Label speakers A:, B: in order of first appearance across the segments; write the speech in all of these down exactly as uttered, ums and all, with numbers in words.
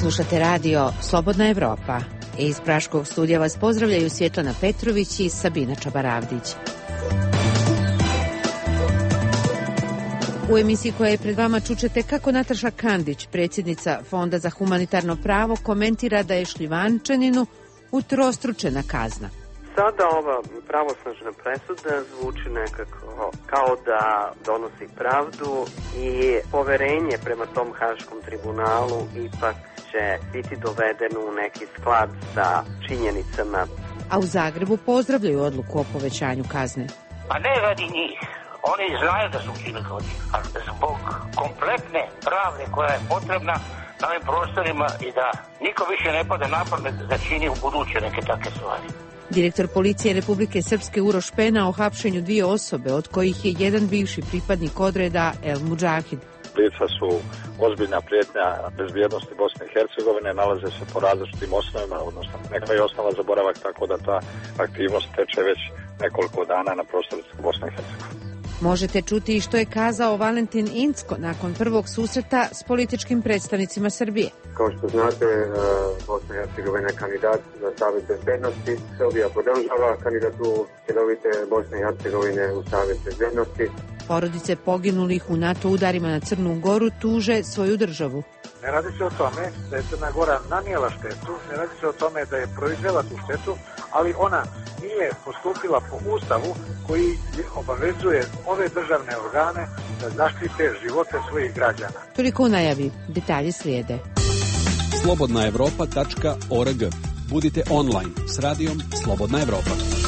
A: Slušate radio Slobodna Evropa. Iz Praškog studija vas pozdravljaju Svjetlana Petrović i Sabina Čabaravdić. U emisiji koja je pred vama čućete kako Nataša Kandić, predsjednica Fonda za humanitarno pravo, komentira da je Šljivančaninu utrostručena kazna.
B: Sada ova pravosnažna presuda zvuči nekako kao da donosi pravdu i poverenje prema tom Haškom tribunalu ipak će biti dovedeno u neki sklad sa činjenicama.
A: A u Zagrebu pozdravljaju odluku o povećanju kazne.
C: Pa ne radi njih. Oni znaju da su učinili zločin, ali zbog kompletne pravde koja je potrebna na ovim prostorima i da niko više ne pade na pamet da čini u buduće neke takve stvari.
A: Direktor policije Republike Srpske Uroš Pena o hapšenju dvije osobe, od kojih je jedan bivši pripadnik odreda El Mudžahid.
D: Lica su ozbiljna prijetnja bezbjednosti Bosne i Hercegovine, nalaze se po različitim osnovima, odnosno neka je osnova za boravak, tako da ta aktivnost teče već nekoliko dana na prostoru Bosne i Hercegovine.
A: Možete čuti i što je kazao Valentin Incko nakon prvog susreta s političkim predstavnicima Srbije.
E: Kao što znate, Bosna i Hercegovina je kandidat za Savet bezbednosti. Srbija podržava kandidatu cjelovite Bosne i Hercegovine u Savet bezbednosti.
A: Porodice poginulih u NATO udarima na Crnu Goru tuže svoju državu.
F: Ne radi se o tome da je Crna Gora nanijela štetu, ne radi se o tome da je proizvela tu štetu, ali ona nije postupila po Ustavu koji obavezuje ove državne organe da zaštite živote svojih građana.
A: Toliko u najavi, detalji slijede.
G: slobodna evropa tačka org. Budite online s radijom Slobodna Evropa.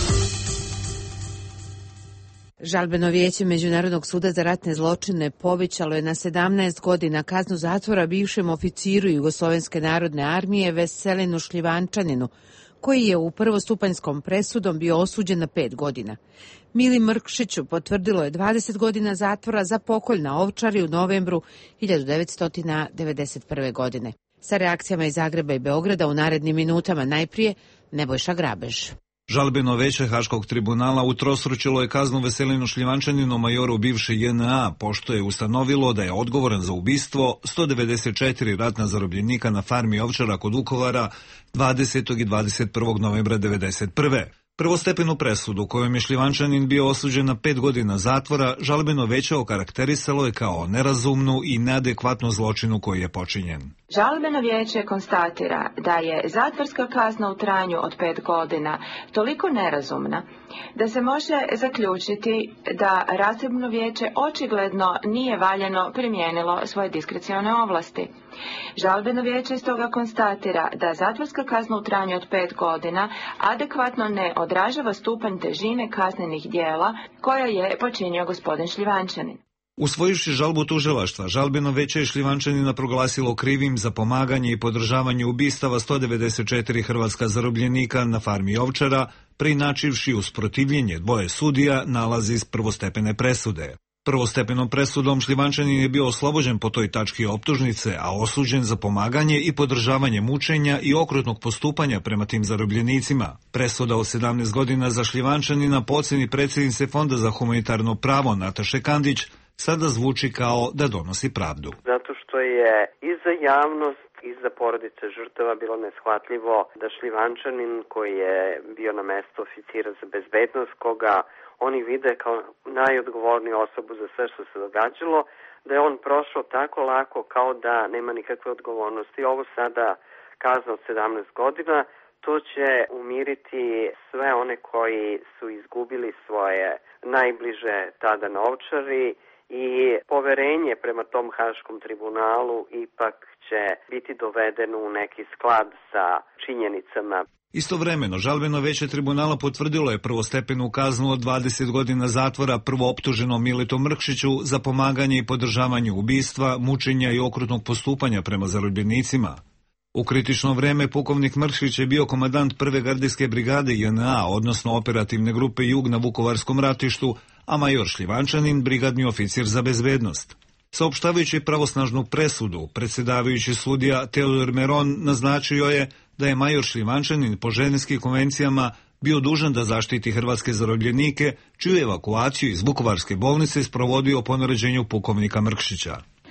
A: Žalbeno vijeće Međunarodnog suda za ratne zločine povećalo je na sedamnaest godina kaznu zatvora bivšem oficiru Jugoslovenske narodne armije Veselinu Šljivančaninu, koji je u prvostupanjskom presudom bio osuđen na pet godina. Mili Mrkšiću potvrdilo je dvadeset godina zatvora za pokolj na Ovčari u novembru hiljadu devetsto devedeset prve. godine. Sa reakcijama iz Zagreba i Beograda u narednim minutama, najprije Nebojša Grabež.
H: Žalbeno veće Haškog tribunala utrostručilo je kaznu Veselinu Šljivančaninu, majoru bivše J N A, pošto je ustanovilo da je odgovoran za ubistvo sto devedeset četiri ratna zarobljenika na farmi Ovčara kod Vukovara dvadesetog i dvadeset prvog novembra devedeset prve. Prvostepenu presudu kojom je Šljivančanin bio osuđen na pet godina zatvora, žalbeno veće okarakterisalo je kao nerazumnu i neadekvatnu zločinu koji je počinjen.
I: Žalbeno vijeće konstatira da je zatvorska kazna u trajanju od pet godina toliko nerazumna da se može zaključiti da Rasebno vijeće očigledno nije valjano primijenilo svoje diskrecione ovlasti. Žalbeno vijeće stoga konstatira da zatvorska kazna u trajanju od pet godina adekvatno ne odražava stupanj težine kaznenih djela koja je počinio gospodin Šljivančanin.
H: Usvojivši žalbu tužilaštva, žalbeno veće je Šljivančanina proglasilo krivim za pomaganje i podržavanje ubistava sto devedeset četiri hrvatska zarobljenika na farmi Ovčara, preinačivši usprotivljenje dvoje sudija nalazi iz prvostepene presude. Prvostepenom presudom Šljivančanin je bio oslobođen po toj tački optužnice, a osuđen za pomaganje i podržavanje mučenja i okrutnog postupanja prema tim zarobljenicima. Presuda od sedamnaest godina za Šljivančanina po ocjeni predsjednice Fonda za humanitarno pravo Nataše Kandić sada zvuči kao da donosi pravdu.
B: Zato što je i za javnost i za porodice žrtava bilo neshvatljivo da Šljivančanin, koji je bio na mestu oficira za bezbednost, koga oni vide kao najodgovorniju osobu za sve što se događalo, da je on prošao tako lako kao da nema nikakve odgovornosti. Ovo sada kazna od sedamnaest godina, to će umiriti sve one koji su izgubili svoje najbliže tada na Ovčari i poverenje prema tom Haškom tribunalu ipak će biti dovedeno u neki sklad sa činjenicama.
H: Istovremeno, žalbeno veće tribunala potvrdilo je prvostepenu kaznu od dvadeset godina zatvora prvooptuženom Militu Mrkšiću za pomaganje i podržavanje ubistva, mučenja i okrutnog postupanja prema zarobljenicima. U kritično vreme pukovnik Mrkšić je bio komandant prve gardijske brigade J N A, odnosno operativne grupe Jug na Vukovarskom ratištu, a major Šljivančanin brigadni oficir za bezbednost. Saopštavajući pravosnažnu presudu, predsjedavajući sudija Teodor Meron naznačio je da je major Šljivančanin po ženevskim konvencijama bio dužan da zaštiti hrvatske zarobljenike, čiju evakuaciju iz Vukovarske bolnice sprovodio po naređenju pukovnika Mrkšića.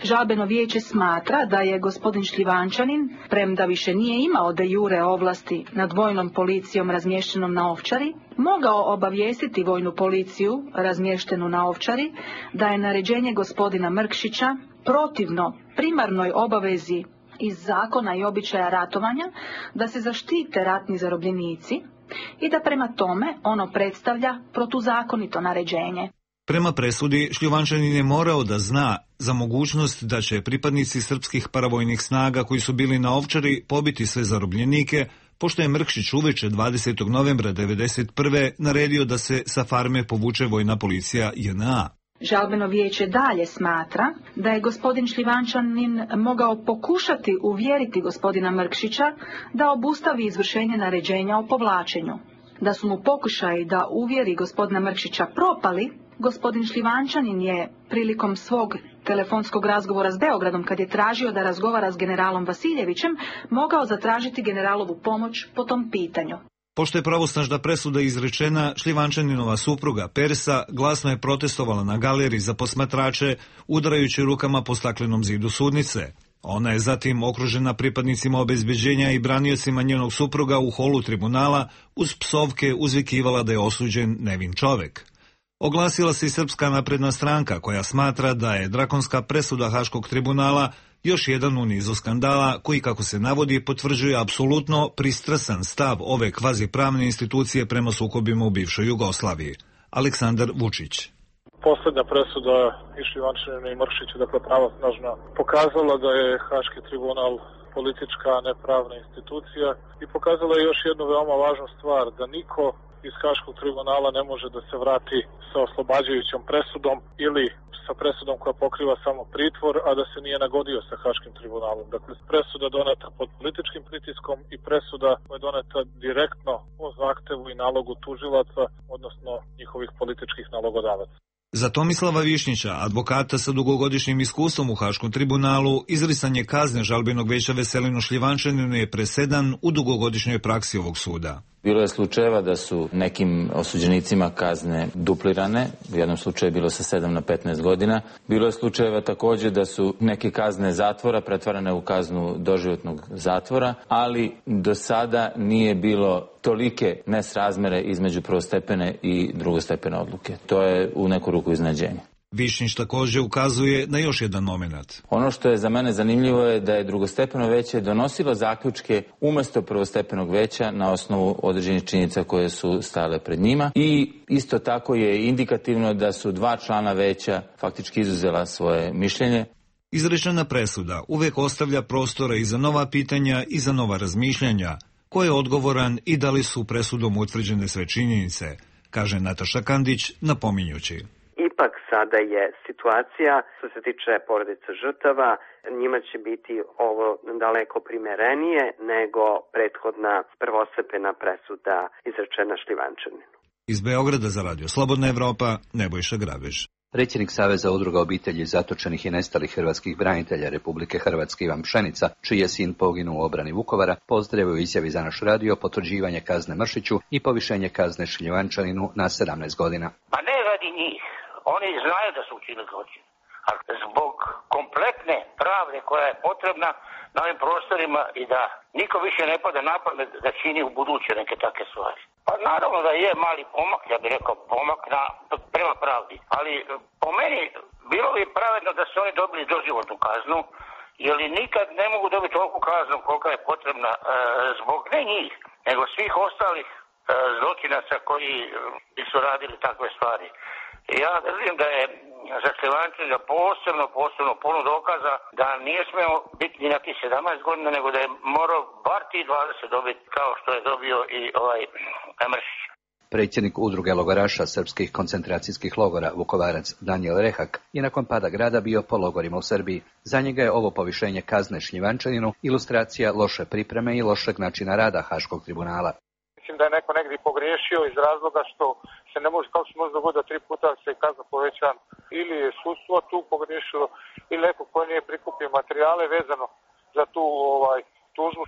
J: Žalbeno vijeće smatra da je gospodin Šljivančanin, premda više nije imao de jure ovlasti nad vojnom policijom razmještenom na Ovčari, mogao obavijestiti vojnu policiju razmještenu na Ovčari da je naređenje gospodina Mrkšića protivno primarnoj obavezi iz zakona i običaja ratovanja da se zaštite ratni zarobljenici i da prema tome ono predstavlja protuzakonito naređenje.
H: Prema presudi, Šljivančanin je morao da zna za mogućnost da će pripadnici srpskih paravojnih snaga koji su bili na Ovčari pobiti sve zarobljenike, pošto je Mrkšić uveče dvadesetog novembra devedeset prve naredio da se sa farme povuče vojna policija J N A.
J: Žalbeno vijeće dalje smatra da je gospodin Šljivančanin mogao pokušati uvjeriti gospodina Mrkšića da obustavi izvršenje naređenja o povlačenju. Da su mu pokušaji da uvjeri gospodina Mrkšića propali, gospodin Šljivančanin je prilikom svog telefonskog razgovora s Beogradom, kad je tražio da razgovara s generalom Vasiljevićem, mogao zatražiti generalovu pomoć po tom pitanju.
H: Pošto je pravosnažna presuda izrečena, Šljivančaninova supruga Persa glasno je protestovala na galeriji za posmatrače, udarajući rukama po staklenom zidu sudnice. Ona je zatim, okružena pripadnicima obezbeđenja i braniocima njenog supruga u holu tribunala, uz psovke uzvikivala da je osuđen nevin čovek. Oglasila se i Srpska napredna stranka, koja smatra da je drakonska presuda Haškog tribunala još jedan u nizu skandala koji, kako se navodi, potvrđuje apsolutno pristrasan stav ove kvazipravne institucije prema sukobima u bivšoj Jugoslaviji. Aleksandar Vučić.
K: Poslednja presuda i Šljivančaninu i Mrkšiću, dakle pravosnažna, pokazala da je Haški tribunal politička, nepravna institucija i pokazala je još jednu veoma važnu stvar, da niko iz Haškog tribunala ne može da se vrati sa oslobađajućom presudom ili sa presudom koja pokriva samo pritvor, a da se nije nagodio sa Haškim tribunalom. Dakle, presuda doneta pod političkim pritiskom i presuda koja je doneta direktno po zahtevu i nalogu tužilaca, odnosno njihovih političkih nalogodavaca.
H: Za Tomislava Višnjića, advokata sa dugogodišnjim iskustvom u Haškom tribunalu, izricanje kazne žalbenog veća Veselinu Šljivančaninu je presedan u dugogodišnjoj praksi ovog suda.
L: Bilo je slučajeva da su nekim osuđenicima kazne duplirane, u jednom slučaju je bilo sa sedam na petnaest godina. Bilo je slučajeva također da su neke kazne zatvora pretvarane u kaznu doživotnog zatvora, ali do sada nije bilo tolike nesrazmere između prvostepene i drugostepene odluke. To je u neku ruku iznenađenje.
H: Višnjić također ukazuje na još jedan moment.
L: Ono što je za mene zanimljivo je da je drugostepeno veće donosilo zaključke umjesto prvostepenog veća na osnovu određenih činjenica koje su stale pred njima i isto tako je indikativno da su dva člana veća faktički izuzela svoje mišljenje.
H: Izrečena presuda uvek ostavlja prostora i za nova pitanja i za nova razmišljanja. Ko je odgovoran i da li su presudom utvrđene sve činjenice, kaže Nataša Kandić, napominjući.
B: Ipak sada je situacija, što se tiče porodice žrtava, njima će biti ovo daleko primerenije nego prethodna prvostepena presuda izrečena Šljivančaninu.
H: Iz Beograda za radio Slobodna Evropa, Nebojša Grabež.
M: Predsjednik Saveza udruga obitelji zatočenih i nestalih hrvatskih branitelja Republike Hrvatske Ivan Pšenica, čiji je sin poginuo u obrani Vukovara, pozdravio izjavi za naš radio potvrđivanje kazne Mršiću i povišenje kazne Šljivančaninu na sedamnaest godina.
C: Pa ne radi njih. Oni znaju da su učinili zločin. Ali zbog kompletne pravde koja je potrebna na ovim prostorima i da niko više ne pada na pamet da čini u buduće neke takve stvari. Pa naravno da je mali pomak, ja bih rekao pomak na, prema pravdi. Ali po meni bilo bi pravedno da su oni dobili doživotnu kaznu, jer nikad ne mogu dobiti ovakvu kaznu kolika je potrebna e, zbog ne njih, nego svih ostalih e, zločinaca koji e, su radili takve stvari. Ja držim da je za Šljivančanina posebno, posebno puno dokaza da nije smeo biti ni na tih sedamnaest godina, nego da je morao bar ti dvadeset dobiti kao što je dobio i ovaj Mršić.
M: Predsjednik udruge logoraša srpskih koncentracijskih logora Vukovarac Danijel Rehak je nakon pada grada bio po logorima u Srbiji. Za njega je ovo povišenje kazne Šljivančaninu ilustracija loše pripreme i lošeg načina rada Haškog tribunala.
K: Mislim da je neko negdje pogriješio iz razloga što se ne može, kao što može dogoditi da tri puta se kazna povećan, ili je sudstvo tu pogriješilo, ili neko koji nije prikupio materijale vezano za tu ovaj tužbu.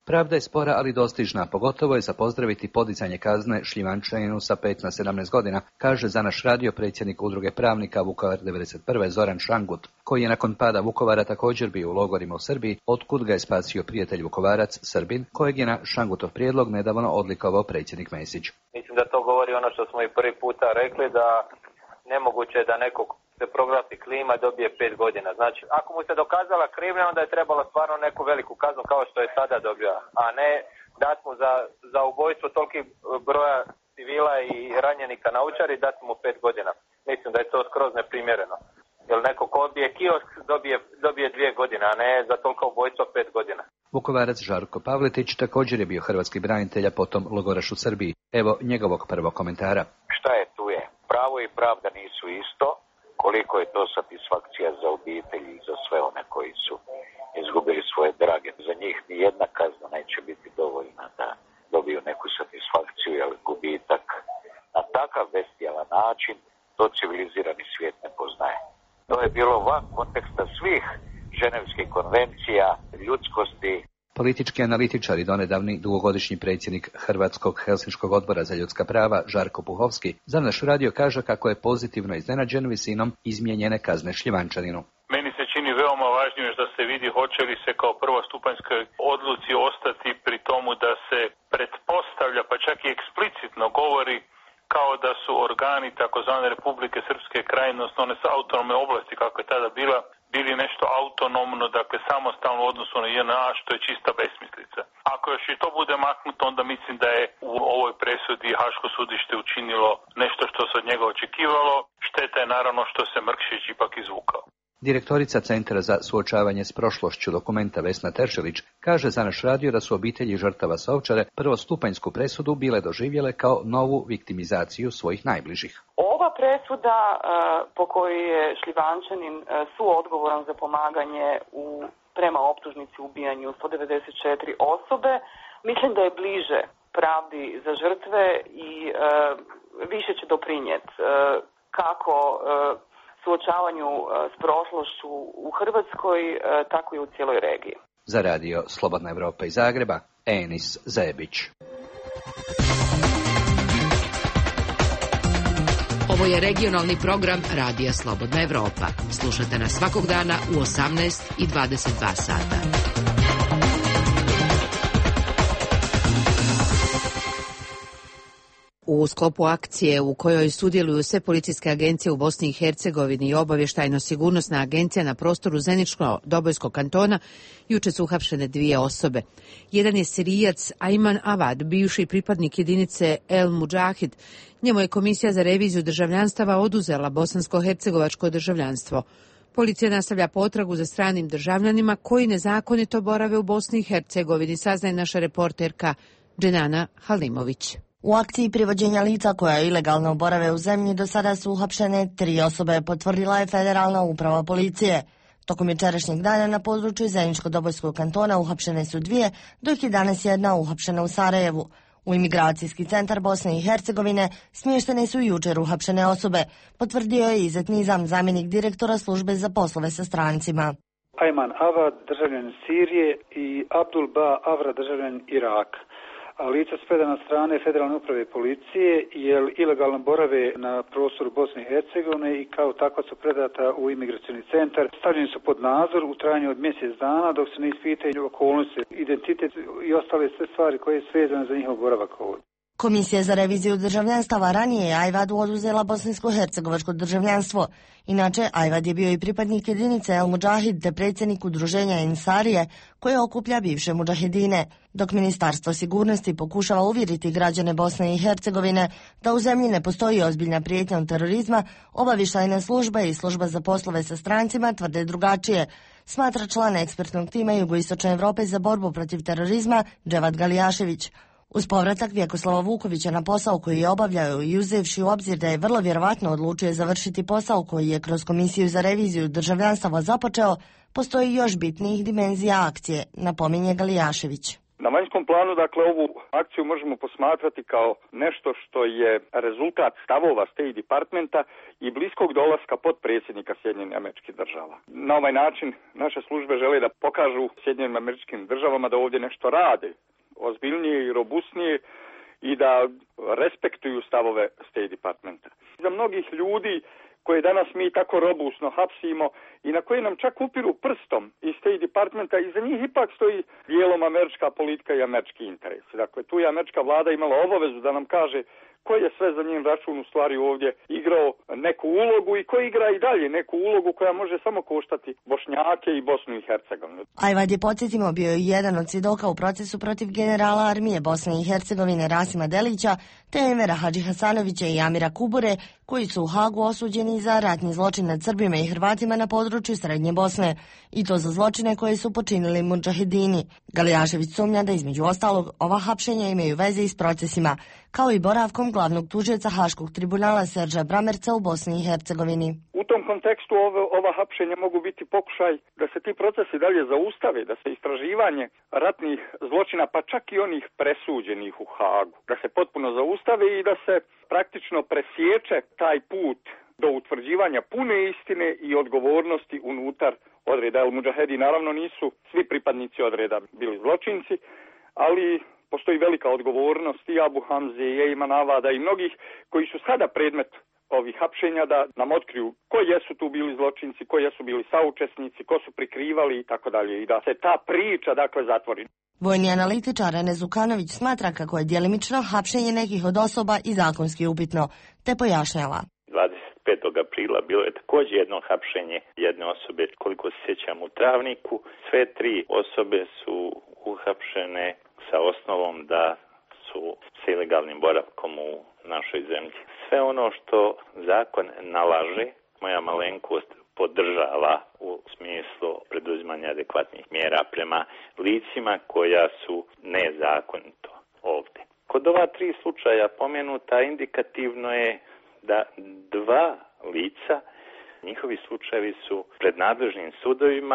M: Pravda je spora, ali dostižna, pogotovo je za pozdraviti podizanje kazne Šljivančaninu sa pet na sedamnaest godina, kaže za naš radio predsjednik udruge pravnika Vukovar devedeset prve Zoran Šangut, koji je nakon pada Vukovara također bio u logorima u Srbiji, otkud ga je spasio prijatelj Vukovarac, Srbin, kojeg je na Šangutov prijedlog nedavno odlikovao predsjednik Mesić.
N: Mislim da to govori ono što smo i prvi puta rekli, da nemoguće je da nekog se proglasi klima dobije pet godina. Znači, ako mu se dokazala krivnja, onda je trebalo stvarno neku veliku kaznu kao što je sada dobio, a ne dat mu za, za ubojstvo toliki broja civila i ranjenika na Ovčari, dat mu pet godina. Mislim da je to skroz neprimjereno. Jer neko ko odbije kiosk dobije, dobije dvije godine, a ne za toliko ubojstvo pet godina.
M: Vukovarac Žarko Pavletić također je bio hrvatski branitelj, a potom logoraš u Srbiji. Evo njegovog prvog komentara.
O: Šta je tu je? Pravo i pravda nisu isto. Koliko je to satisfakcija za obitelji i za sve one koji su izgubili svoje drage. Za njih ni jedna kazna neće biti dovoljna da dobiju neku satisfakciju, jer gubitak na takav bestijalan način to civilizirani svijet ne poznaje. To je bilo van konteksta svih ženevskih konvencija, ljudskosti.
M: Politički analitičar i donedavni dugogodišnji predsjednik Hrvatskog Helsinškog odbora za ljudska prava Žarko Puhovski za naš radio kaže kako je pozitivno iznenađen visinom izmijenjene kazne Šljivančaninu.
P: Meni se čini veoma važnim da se vidi hoće li se kao prvostupanjskoj odluci ostati pri tomu da se pretpostavlja, pa čak i eksplicitno govori kao da su organi takozvane Republike Srpske krajine, odnosno one autonomne oblasti kako je tada bila, bili nešto autonomno, dakle samostalno u odnosu na J N A, što je čista besmislica. Ako još i to bude maknuto, onda mislim da je u ovoj presudi Haško sudište učinilo nešto što se od njega očekivalo. Šteta je naravno što se Mrkšić ipak izvukao.
M: Direktorica Centra za suočavanje s prošlošću Dokumenta Vesna Teršelić kaže za naš radio da su obitelji žrtava sa Ovčare prvostupanjsku presudu bile doživjele kao novu viktimizaciju svojih najbližih.
Q: Ova presuda po kojoj je Šljivančanin suodgovoran za pomaganje u prema optužnici u ubijanju sto devedeset četiri osobe, mislim da je bliže pravdi za žrtve i više će doprinijeti kako suočavanju s prošlošću u Hrvatskoj, tako i u cijeloj regiji.
M: Za radio Slobodna Evropa iz Zagreba, Enis Zebić.
A: Ovo je regionalni program Radija Slobodna Evropa. Slušate nas svakog dana u osamnaest i dvadeset dva sata. U sklopu akcije u kojoj sudjeluju sve policijske agencije u Bosni i Hercegovini i obavještajno-sigurnosna agencija na prostoru Zeničko-Dobojskog kantona, juče su uhapšene dvije osobe. Jedan je Sirijac Ajman Avad, bivši pripadnik jedinice El Mudžahid. Njemu je Komisija za reviziju državljanstava oduzela bosansko-hercegovačko državljanstvo. Policija nastavlja potragu za stranim državljanima koji nezakonito borave u Bosni i Hercegovini, saznaje naša reporterka Dženana Halimović.
R: U akciji privođenja lica koja ilegalno borave u zemlji do sada su uhapšene tri osobe, potvrdila je Federalna uprava policije. Tokom jučerašnjeg dana na području Zeničko-Dobojskog kantona uhapšene su dvije, dok je danas jedna uhapšena u Sarajevu. U imigracijski centar Bosne i Hercegovine smještene su jučer uhapšene osobe, potvrdio je Izet Nizam, zamjenik direktora službe za poslove sa strancima.
S: Ajman Avad, državljanin Sirije, i Abdul Ba Avra, državljanin Iraka. A lica su predana od strane Federalne uprave policije jer ilegalno borave na prostoru Bosne i Hercegovine i kao takva su predata u imigracioni centar. Stavljeni su pod nadzor u trajanju od mjesec dana dok se ne ispitaju okolnosti, identitet i ostale sve stvari koje su vezane za njihov boravak ovdje.
R: Komisija za reviziju državljanstava ranije je Ajvadu oduzela bosansko-hercegovačko državljanstvo. Inače, Ajvad je bio i pripadnik jedinice El Mudžahid te predsjednik udruženja Ensarije koje okuplja bivše mudžahidine. Dok Ministarstvo sigurnosti pokušava uvjeriti građane Bosne i Hercegovine da u zemlji ne postoji ozbiljna prijetnja od terorizma, obavještajne službe i služba za poslove sa strancima tvrde drugačije, smatra član ekspertnog tima Jugoistočne Europe za borbu protiv terorizma Dževad Galijašević. Uz povratak Vjekoslava Vukovića na posao koji je obavljao i uzevši u obzir da je vrlo vjerovatno odlučio završiti posao koji je kroz Komisiju za reviziju državljanstava započeo, postoji još bitnijih dimenzija akcije, napominje Galijašević.
T: Na vanjskom planu, dakle, ovu akciju možemo posmatrati kao nešto što je rezultat stavova State Departmenta i bliskog dolaska potpredsjednika Sjedinjenih Američkih Država. Na ovaj način naše službe žele da pokažu Sjedinjenim Američkim Državama da ovdje nešto rade, ozbiljnije i robustnije, i da respektuju stavove State Departmenta. Za mnogih ljudi koje danas mi tako robustno hapsimo i na koje nam čak upiru prstom iz State Departmenta, i za njih ipak stoji dijelom američka politika i američki interes. Dakle, tu je američka vlada imala obavezu da nam kaže ko je sve za njen račun u stvari ovdje igrao neku ulogu i ko igra i dalje neku ulogu koja može samo koštati Bošnjake i Bosnu i Hercegovinu.
R: Ajvad je, podsjetimo, bio i jedan od svjedoka u procesu protiv generala armije Bosne i Hercegovine Rasima Delića te Envera Hadžihasanovića i Amira Kubure, koji su u Hagu osuđeni za ratni zločin nad Srbima i Hrvatima na području Srednje Bosne, i to za zločine koje su počinili mudžahedini. Galijašević sumnja da između ostalog ova hapšenja imaju veze i s procesima, kao i boravkom glavnog tužioca Haškog tribunala Serža Bramerca u Bosni i Hercegovini.
T: U tom kontekstu ove, ova hapšenja mogu biti pokušaj da se ti procesi dalje zaustave, da se istraživanje ratnih zločina, pa čak i onih presuđenih u Hagu, da se potpuno zaustave i da se praktično presječe taj put do utvrđivanja pune istine i odgovornosti unutar odreda. El Mudžahedi naravno nisu svi pripadnici odreda bili zločinci, ali postoji velika odgovornost i Abu Hamze, i Ejman Avada i mnogih koji su sada predmet ovih hapšenja, da nam otkriju ko jesu tu bili zločinci, ko jesu bili saučesnici, ko su prikrivali i tako dalje, i da se ta priča dakle zatvori.
R: Vojni analitičar Ene Zukanović smatra kako je djelimično hapšenje nekih od osoba i zakonski upitno, te pojašnjava.
U: dvadeset petog aprila bilo je također jedno hapšenje jedne osobe, koliko se sjećam, u Travniku. Sve tri osobe su uhapšene sa osnovom da su s ilegalnim boravkom u našoj zemlji. Sve ono što zakon nalaže, moja malenkost podržava u smislu preduzimanja adekvatnih mjera prema licima koja su nezakonito ovdje. Kod ova tri slučaja pomenuta indikativno je da dva lica, njihovi slučajevi su pred nadležnim sudovima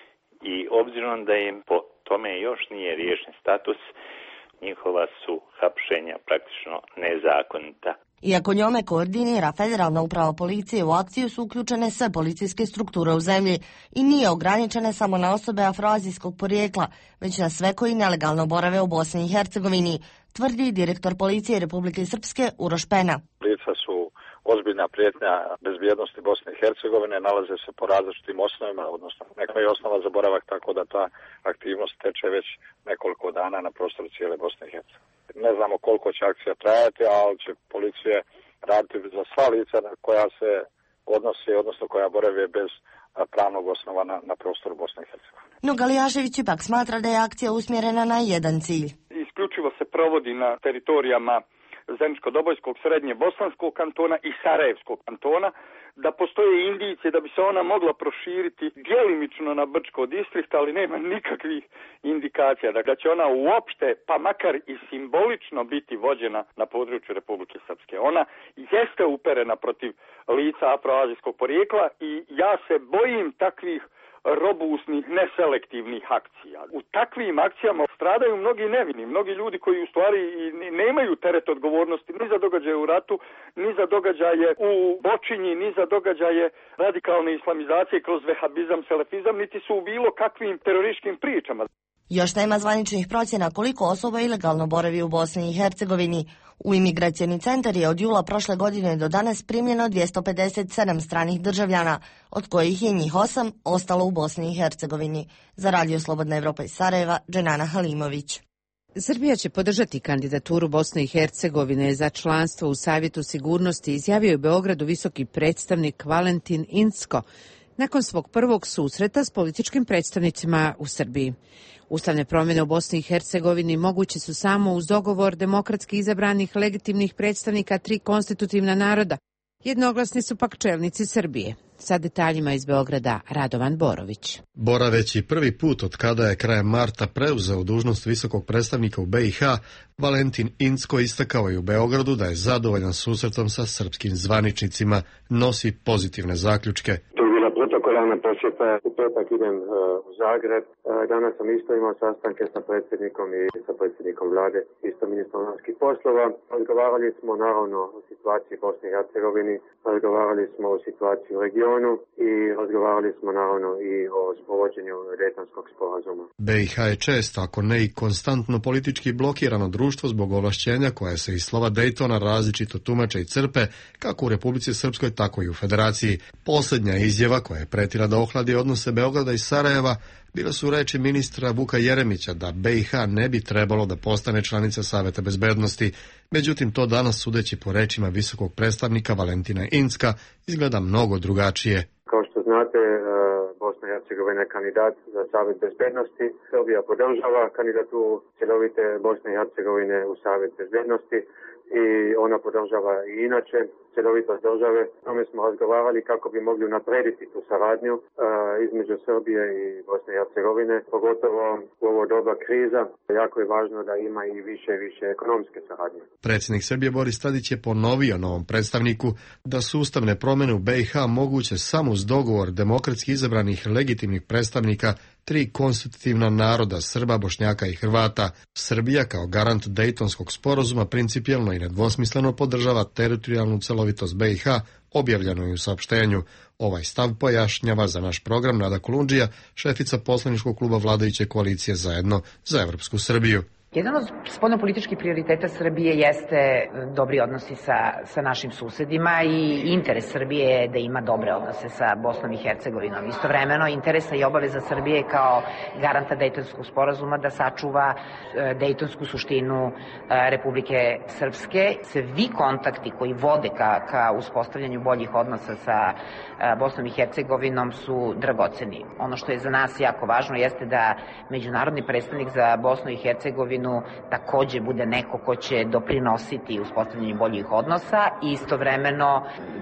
U: i obzirom da im po tome još nije riješen status, njihova su hapšenja praktično nezakonita.
R: Iako njome koordinira Federalna uprava policije, u akciju su uključene sve policijske strukture u zemlji i nije ograničene samo na osobe afroazijskog porijekla, već na sve koji nelegalno borave u Bosni i Hercegovini, tvrdi direktor policije Republike Srpske Uroš Pena.
D: Lica su ozbiljna prijetnja bezbjednosti Bosne i Hercegovine, nalaze se po različitim osnovima, odnosno neka je osnova za boravak, tako da ta aktivnost teče već nekoliko dana na prostoru cijele Bosne i Hercegovine. Ne znamo koliko će akcija trajati, ali će policije raditi za sva lica koja se odnose, odnosno koja borave bez pravnog osnova na, na prostoru Bosne i Hercegovine.
R: No Galijašević ipak smatra da je akcija usmjerena na jedan cilj.
T: Isključivo se provodi na teritorijama Zeničko-Dobojskog, Srednje Bosanskog kantona i Sarajevskog kantona, da postoje indicije da bi se ona mogla proširiti djelimično na Brčko distrikt, ali nema nikakvih indikacija da će ona uopšte, pa makar i simbolično, biti vođena na području Republike Srpske. Ona jeste uperena protiv lica afroazijskog porijekla i ja se bojim takvih robustnih, neselektivnih akcija. U takvim akcijama stradaju mnogi nevini, mnogi ljudi koji u stvari nemaju teret odgovornosti ni za događaje u ratu, ni za događaje u Bočinji, ni za događaje radikalne islamizacije kroz vehabizam, selefizam, niti su u bilo kakvim terorističkim pričama.
R: Još nema zvaničnih procjena koliko osoba ilegalno boravi u Bosni i Hercegovini. U imigracioni centar je od jula prošle godine do danas primljeno dvjesto pedeset sedam stranih državljana, od kojih je njih osam ostalo u Bosni i Hercegovini. Za Radio Slobodna Evropa iz Sarajeva, Dženana Halimović.
A: Srbija će podržati kandidaturu Bosne i Hercegovine za članstvo u Savjetu sigurnosti, izjavio je Beogradu visoki predstavnik Valentin Incko nakon svog prvog susreta s političkim predstavnicima u Srbiji. Ustavne promjene u Bosni i Hercegovini moguće su samo uz dogovor demokratski izabranih legitimnih predstavnika tri konstitutivna naroda. Jednoglasni su pak čelnici Srbije. Sa detaljima iz Beograda, Radovan Borović.
V: Boraveći prvi put od kada je krajem marta preuzeo dužnost visokog predstavnika u B i H, Valentin Incko istakao je u Beogradu da je zadovoljan susretom sa srpskim zvaničnicima, nosi pozitivne zaključke.
W: To je bila
E: protokolarna posjeta. U petak idem uh, u Zagreb. Uh, danas sam isto imao sastanke sa predsjednikom i sa predsjednikom vlade, isto ministrom vanjskih poslova. Razgovarali smo naravno o situaciji u Bosni i Hercegovini, razgovarali smo o situaciji u regionu i razgovarali smo naravno i o sprovođenju Dejtonskog sporazuma.
V: B i H je često, ako ne i konstantno politički blokirano društvo zbog ovlašćenja koje se iz slova Dejtona različito tumače i crpe, kako u Republici Srpskoj, tako i u Federaciji. Posljednja izjava koja je pretila da ohladi odnose Beograda i Sarajeva bile su reči ministra Vuka Jeremića da B i H ne bi trebalo da postane članica Saveta bezbednosti. Međutim, to danas, sudeći po rečima visokog predstavnika Valentina Incka, izgleda mnogo drugačije.
E: Kao što znate, Bosna i Hercegovina je kandidat za Savet bezbednosti. Srbija podržava kandidaturu cjelovite Bosne i Hercegovine u Savet bezbednosti i ona podržava i inače cjelovitost države. Tome smo razgovarali kako bi mogli naprediti tu saradnju uh, između Srbije i Bosne i Hercegovine, pogotovo u ovo doba kriza. Jako je važno da ima i više i više ekonomske saradnje.
V: Predsjednik Srbije Boris Tadić je ponovio novom predstavniku da su ustavne promjene u B i H moguće samo uz dogovor demokratski izabranih legitimnih predstavnika tri konstitutivna naroda Srba, Bošnjaka i Hrvata. Srbija kao garant Dejtonskog sporazuma principijelno i nedvosmisleno podržava teritorijalnu celovitost B i H, objavljeno je u saopštenju. Ovaj stav pojašnjava za naš program Nada Kolundžija, šefica poslaničkog kluba vladajuće koalicije Zajedno za Evropsku Srbiju.
F: Jedan od spoljnopolitičkih prioriteta Srbije jeste dobri odnosi sa, sa našim susedima i interes Srbije je da ima dobre odnose sa Bosnom i Hercegovinom. Istovremeno, interesa i obaveza Srbije kao garanta Dejtonskog sporazuma da sačuva dejtonsku suštinu Republike Srpske. Svi kontakti koji vode ka, ka uspostavljanju boljih odnosa sa Bosnom i Hercegovinom su dragoceni. Ono što je za nas jako važno jeste da međunarodni predstavnik za Bosnu i Hercegovinu takođe bude neko ko će doprinositi uspostavljanju boljih odnosa i istovremeno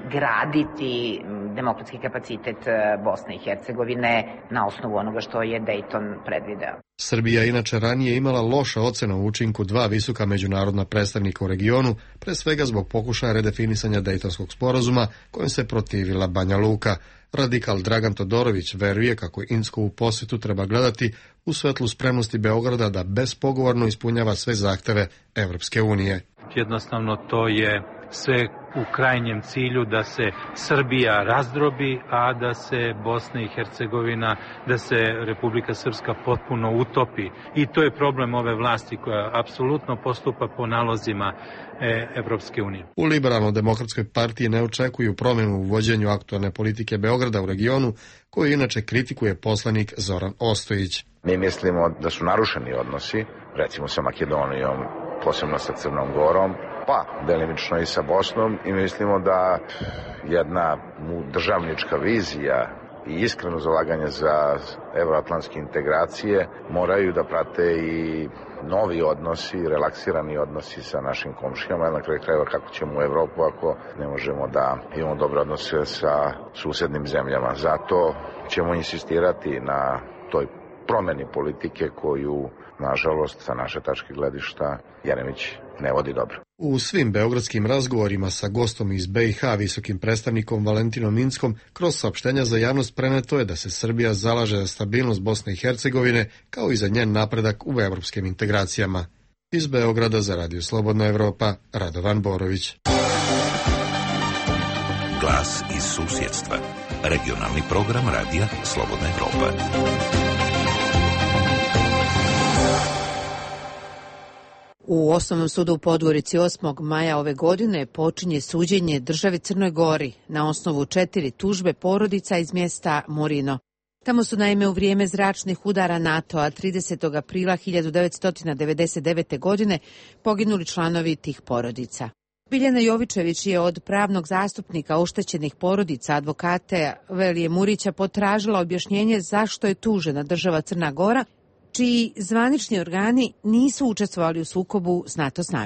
F: graditi demokratski kapacitet Bosne i Hercegovine na osnovu onoga što je Dejton predvideo.
V: Srbija inače ranije imala loše ocene u učinku dva visoka međunarodna predstavnika u regionu, pre svega zbog pokušaja redefinisanja Dejtonskog sporazuma kojim se protivila Banja Luka. Radikal Dragan Todorović veruje kako Inckovu posjetu treba gledati u svetlu spremnosti Beograda da bespogovorno ispunjava sve zahteve Evropske unije.
W: Jednostavno to je sve u krajnjem cilju da se Srbija razdrobi, a da se Bosna i Hercegovina, da se Republika Srpska potpuno utopi. I to je problem ove vlasti koja apsolutno postupa po nalozima Evropske unije.
V: U Liberalno-demokratskoj partiji ne očekuju promjenu u vođenju aktualne politike Beograda u regionu, koju inače kritikuje poslanik Zoran Ostojić.
X: Mi mislimo da su narušeni odnosi, recimo sa Makedonijom, posebno sa Crnom Gorom, pa delimično i sa Bosnom, i mislimo da jedna državnička vizija i iskreno zalaganje za evroatlantske integracije moraju da prate i novi odnosi, relaksirani odnosi sa našim komšijama, na kraju krajeva kako ćemo u Evropu ako ne možemo da imamo dobre odnose sa susednim zemljama. Zato ćemo insistirati na toj promeni politike koju, nažalost, sa naše tačke gledišta, Jeremić ne vodi dobro.
V: U svim beogradskim razgovorima sa gostom iz B i H, visokim predstavnikom Valentinom Inckom, kroz saopštenja za javnost preneto je da se Srbija zalaže za stabilnost Bosne i Hercegovine, kao i za njen napredak u evropskim integracijama. Iz Beograda za Radio Slobodna Evropa, Radovan Borović.
Y: Glas iz susjedstva. Regionalni program Radija Slobodna Evropa.
A: U Osnovnom sudu u Podgorici osmog maja ove godine počinje suđenje državi Crnoj Gori na osnovu četiri tužbe porodica iz mjesta Morino. Tamo su naime u vrijeme zračnih udara NATO-a tridesetog aprila hiljadu devetsto devedeset devete. godine poginuli članovi tih porodica. Biljana Jovičević je od pravnog zastupnika oštećenih porodica advokate Velije Murića potražila objašnjenje zašto je tužena država Crna Gora, čiji zvanični organi nisu učestvovali u sukobu s NATO snagama.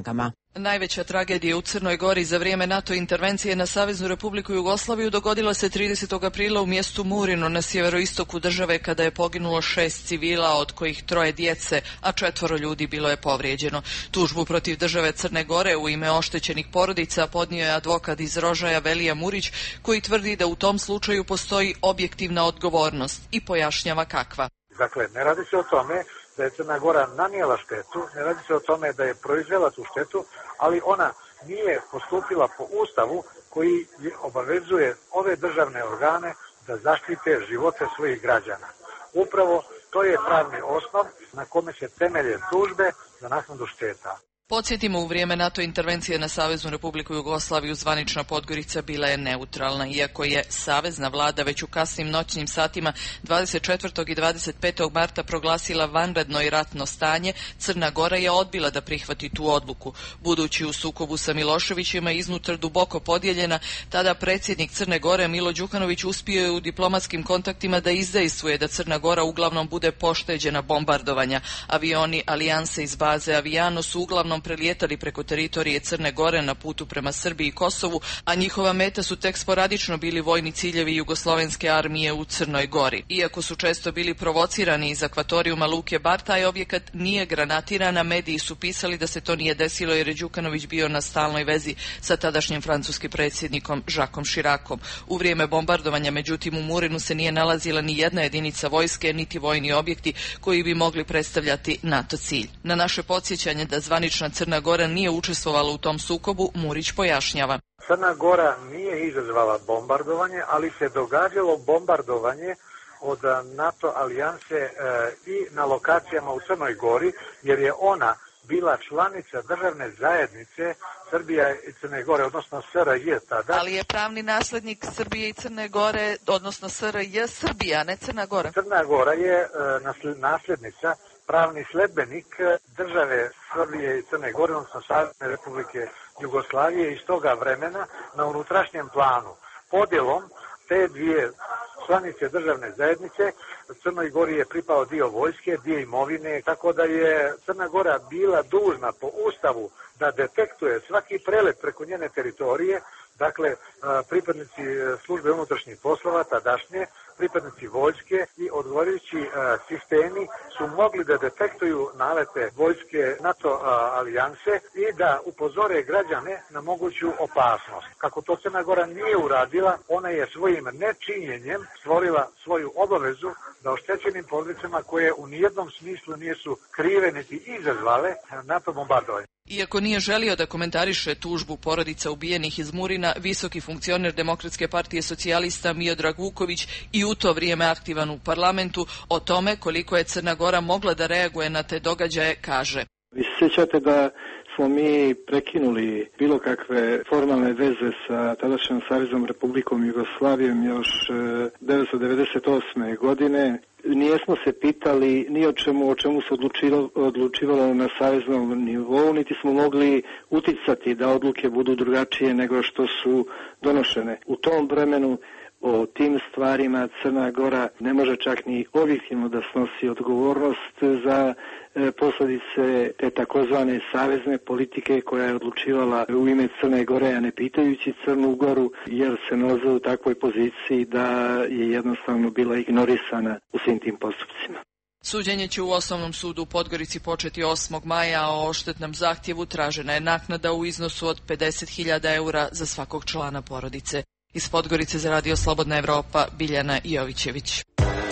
B: Najveća tragedija u Crnoj Gori za vrijeme NATO intervencije na Saveznu Republiku Jugoslaviju dogodila se tridesetog aprila u mjestu Murino na sjeveroistoku države kada je poginulo šest civila, od kojih troje djece, a četvoro ljudi bilo je povrijeđeno. Tužbu protiv države Crne Gore u ime oštećenih porodica podnio je advokat iz Rožaja Velija Murić, koji tvrdi da u tom slučaju postoji objektivna odgovornost i pojašnjava kakva.
G: Dakle, ne radi se o tome da je Crna Gora nanijela štetu, ne radi se o tome da je proizvela tu štetu, ali ona nije postupila po Ustavu koji obavezuje ove državne organe da zaštite živote svojih građana. Upravo to je pravni osnov na kome se temelje tužbe za naknadu šteta.
B: Podsjetimo, u vrijeme NATO intervencije na Saveznu Republiku Jugoslaviju zvanična Podgorica bila je neutralna, iako je savezna vlada već u kasnim noćnim satima dvadeset četvrtog i dvadeset petog marta proglasila vanredno i ratno stanje. Crna Gora je odbila da prihvati tu odluku. Budući u sukobu sa Miloševićima iznutar duboko podijeljena, tada predsjednik Crne Gore Milo Đukanović uspio je u diplomatskim kontaktima da izdejstvuje da Crna Gora uglavnom bude pošteđena bombardovanja. Avioni Alijanse iz baze Avijano su uglavnom prelijetali preko teritorije Crne Gore na putu prema Srbiji i Kosovu, a njihova meta su tek sporadično bili vojni ciljevi jugoslovenske armije u Crnoj Gori. Iako su često bili provocirani iz akvatorijuma Luke Bar, taj objekat nije granatiran, a mediji su pisali da se to nije desilo jer je Đukanović bio na stalnoj vezi sa tadašnjim francuskim predsjednikom Jacquesom Chiracom. U vrijeme bombardovanja, međutim, u Murinu se nije nalazila ni jedna jedinica vojske, niti vojni objekti koji bi mogli predstavljati NATO cilj. Na naše podsjećanje da zvanična Crna Gora nije učestvovala u tom sukobu, Murić pojašnjava.
G: Crna Gora nije izazvala bombardovanje, ali se događalo bombardovanje od NATO alijanse e, i na lokacijama u Crnoj Gori, jer je ona bila članica državne zajednice Srbija i Crne Gore, odnosno S R J tada.
B: Ali je pravni nasljednik Srbije i Crne Gore, odnosno S R J Srbija, ne Crna Gora.
G: Crna Gora je e, nasljednica, pravni sledbenik države Srbije i Crne Gore, odnosno Savezne Republike Jugoslavije. Iz toga vremena na unutrašnjem planu podjelom te dvije članice državne zajednice Crnoj Gori je pripao dio vojske, dio imovine, tako da je Crna Gora bila dužna po Ustavu da detektuje svaki prelet preko njene teritorije. Dakle, pripadnici službe unutrašnjih poslova tadašnje, pripadnici vojske i odgovarajući sistemi su mogli da detektuju nalete vojske NATO alijanse i da upozore građane na moguću opasnost. Kako to Crna Gora nije uradila, ona je svojim nečinjenjem stvorila svoju obavezu da oštećenim područjima koje u nijednom smislu nisu krive niti izazvale NATO bombardovanje.
B: Iako nije želio da komentariše tužbu porodica ubijenih iz Murina, visoki funkcioner Demokratske partije socijalista Miodrag Vuković, i u to vrijeme aktivan u parlamentu, o tome koliko je Crna Gora mogla da reaguje na te događaje, kaže.
I: Vi se sjećate da smo mi prekinuli bilo kakve formalne veze sa tadašnjom Saveznom Republikom Jugoslavijom još devetsto devedeset osme. godine. Nijesmo se pitali ni o čemu, o čemu se odlučivalo, odlučivalo na saveznom nivou, niti smo mogli uticati da odluke budu drugačije nego što su donošene. U tom vremenu o tim stvarima Crna Gora ne može čak ni objektivno da snosi odgovornost za e, posljedice te takozvane savezne politike koja je odlučivala u ime Crne Gore, a ne pitajući Crnu Goru, jer se nalaze u takvoj poziciji da je jednostavno bila ignorisana u svim tim postupcima.
B: Suđenje će u Osnovnom sudu u Podgorici početi osmog maja, a o oštetnom zahtjevu tražena je naknada u iznosu od pedeset hiljada eura za svakog člana porodice. Iz Podgorice za Radio Slobodna Evropa, Biljana Jovićević.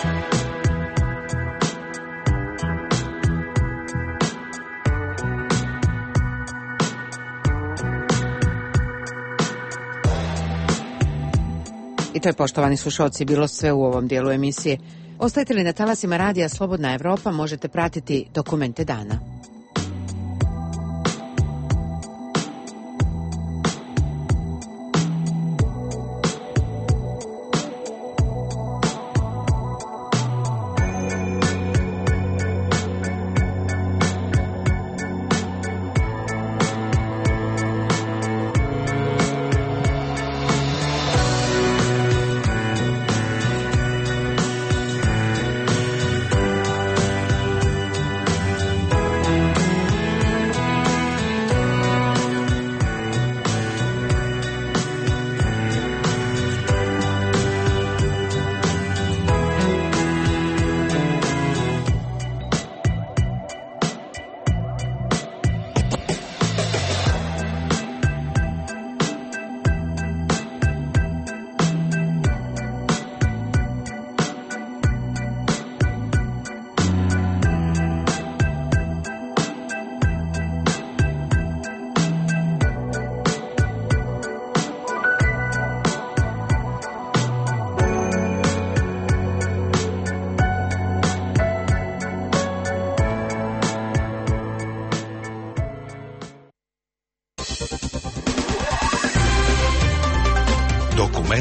A: I to je, poštovani slušalci, bilo sve u ovom dijelu emisije. Ostajete li na talasima Radija Slobodna Evropa, možete pratiti dokumente dana.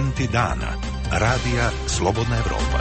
Y: Momenti dana. Radija Slobodna Evropa.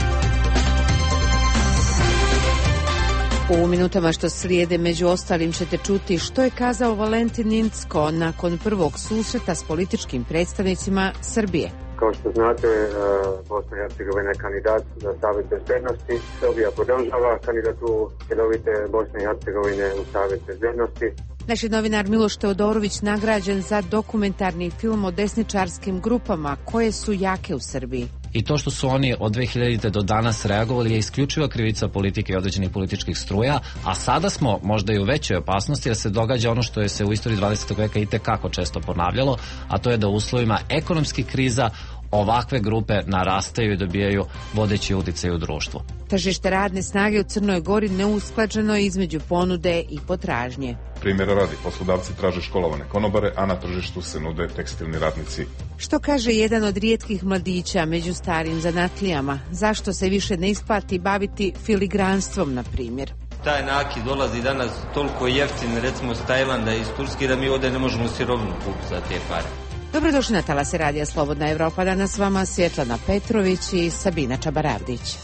A: U minutama što slijede među ostalim ćete čuti što je kazao Valentin Incko nakon prvog susreta s političkim predstavnicima Srbije.
E: Kao što znate, Bosna i Hercegovina je kandidat za Savet bezbednosti. Srbija podržava kandidatu cjelovite Bosne i Hercegovine u Savet bezbednosti.
A: Naš je novinar Miloš Teodorović nagrađen za dokumentarni film o desničarskim grupama koje su jake u Srbiji.
C: I to što su oni od dve hiljadite do danas reagovali je isključiva krivica politike i određenih političkih struja, a sada smo možda i u većoj opasnosti jer se događa ono što je se u istoriji dvadesetog veka i tekako često ponavljalo, a to je da u uslovima ekonomskih kriza ovakve grupe narastaju i dobijaju vodeći uticaj u društvu.
A: Tržište radne snage u Crnoj Gori neusklađeno je između ponude i potražnje.
H: Primjera radi, poslodavci traže školovane konobare, a na tržištu se nude tekstilni radnici.
A: Što kaže jedan od rijetkih mladića među starim zanatlijama? Zašto se više ne isplati baviti filigranstvom, na primjer?
J: Taj naki dolazi danas toliko jeftin, recimo s Tajlanda i iz Turske, da mi ovdje ne možemo sirovinu kupiti za te pare.
A: Dobrodošli na talase Radija Slobodna Evropa. Danas s vama Svjetlana Petrović i Sabina Čabaravdić.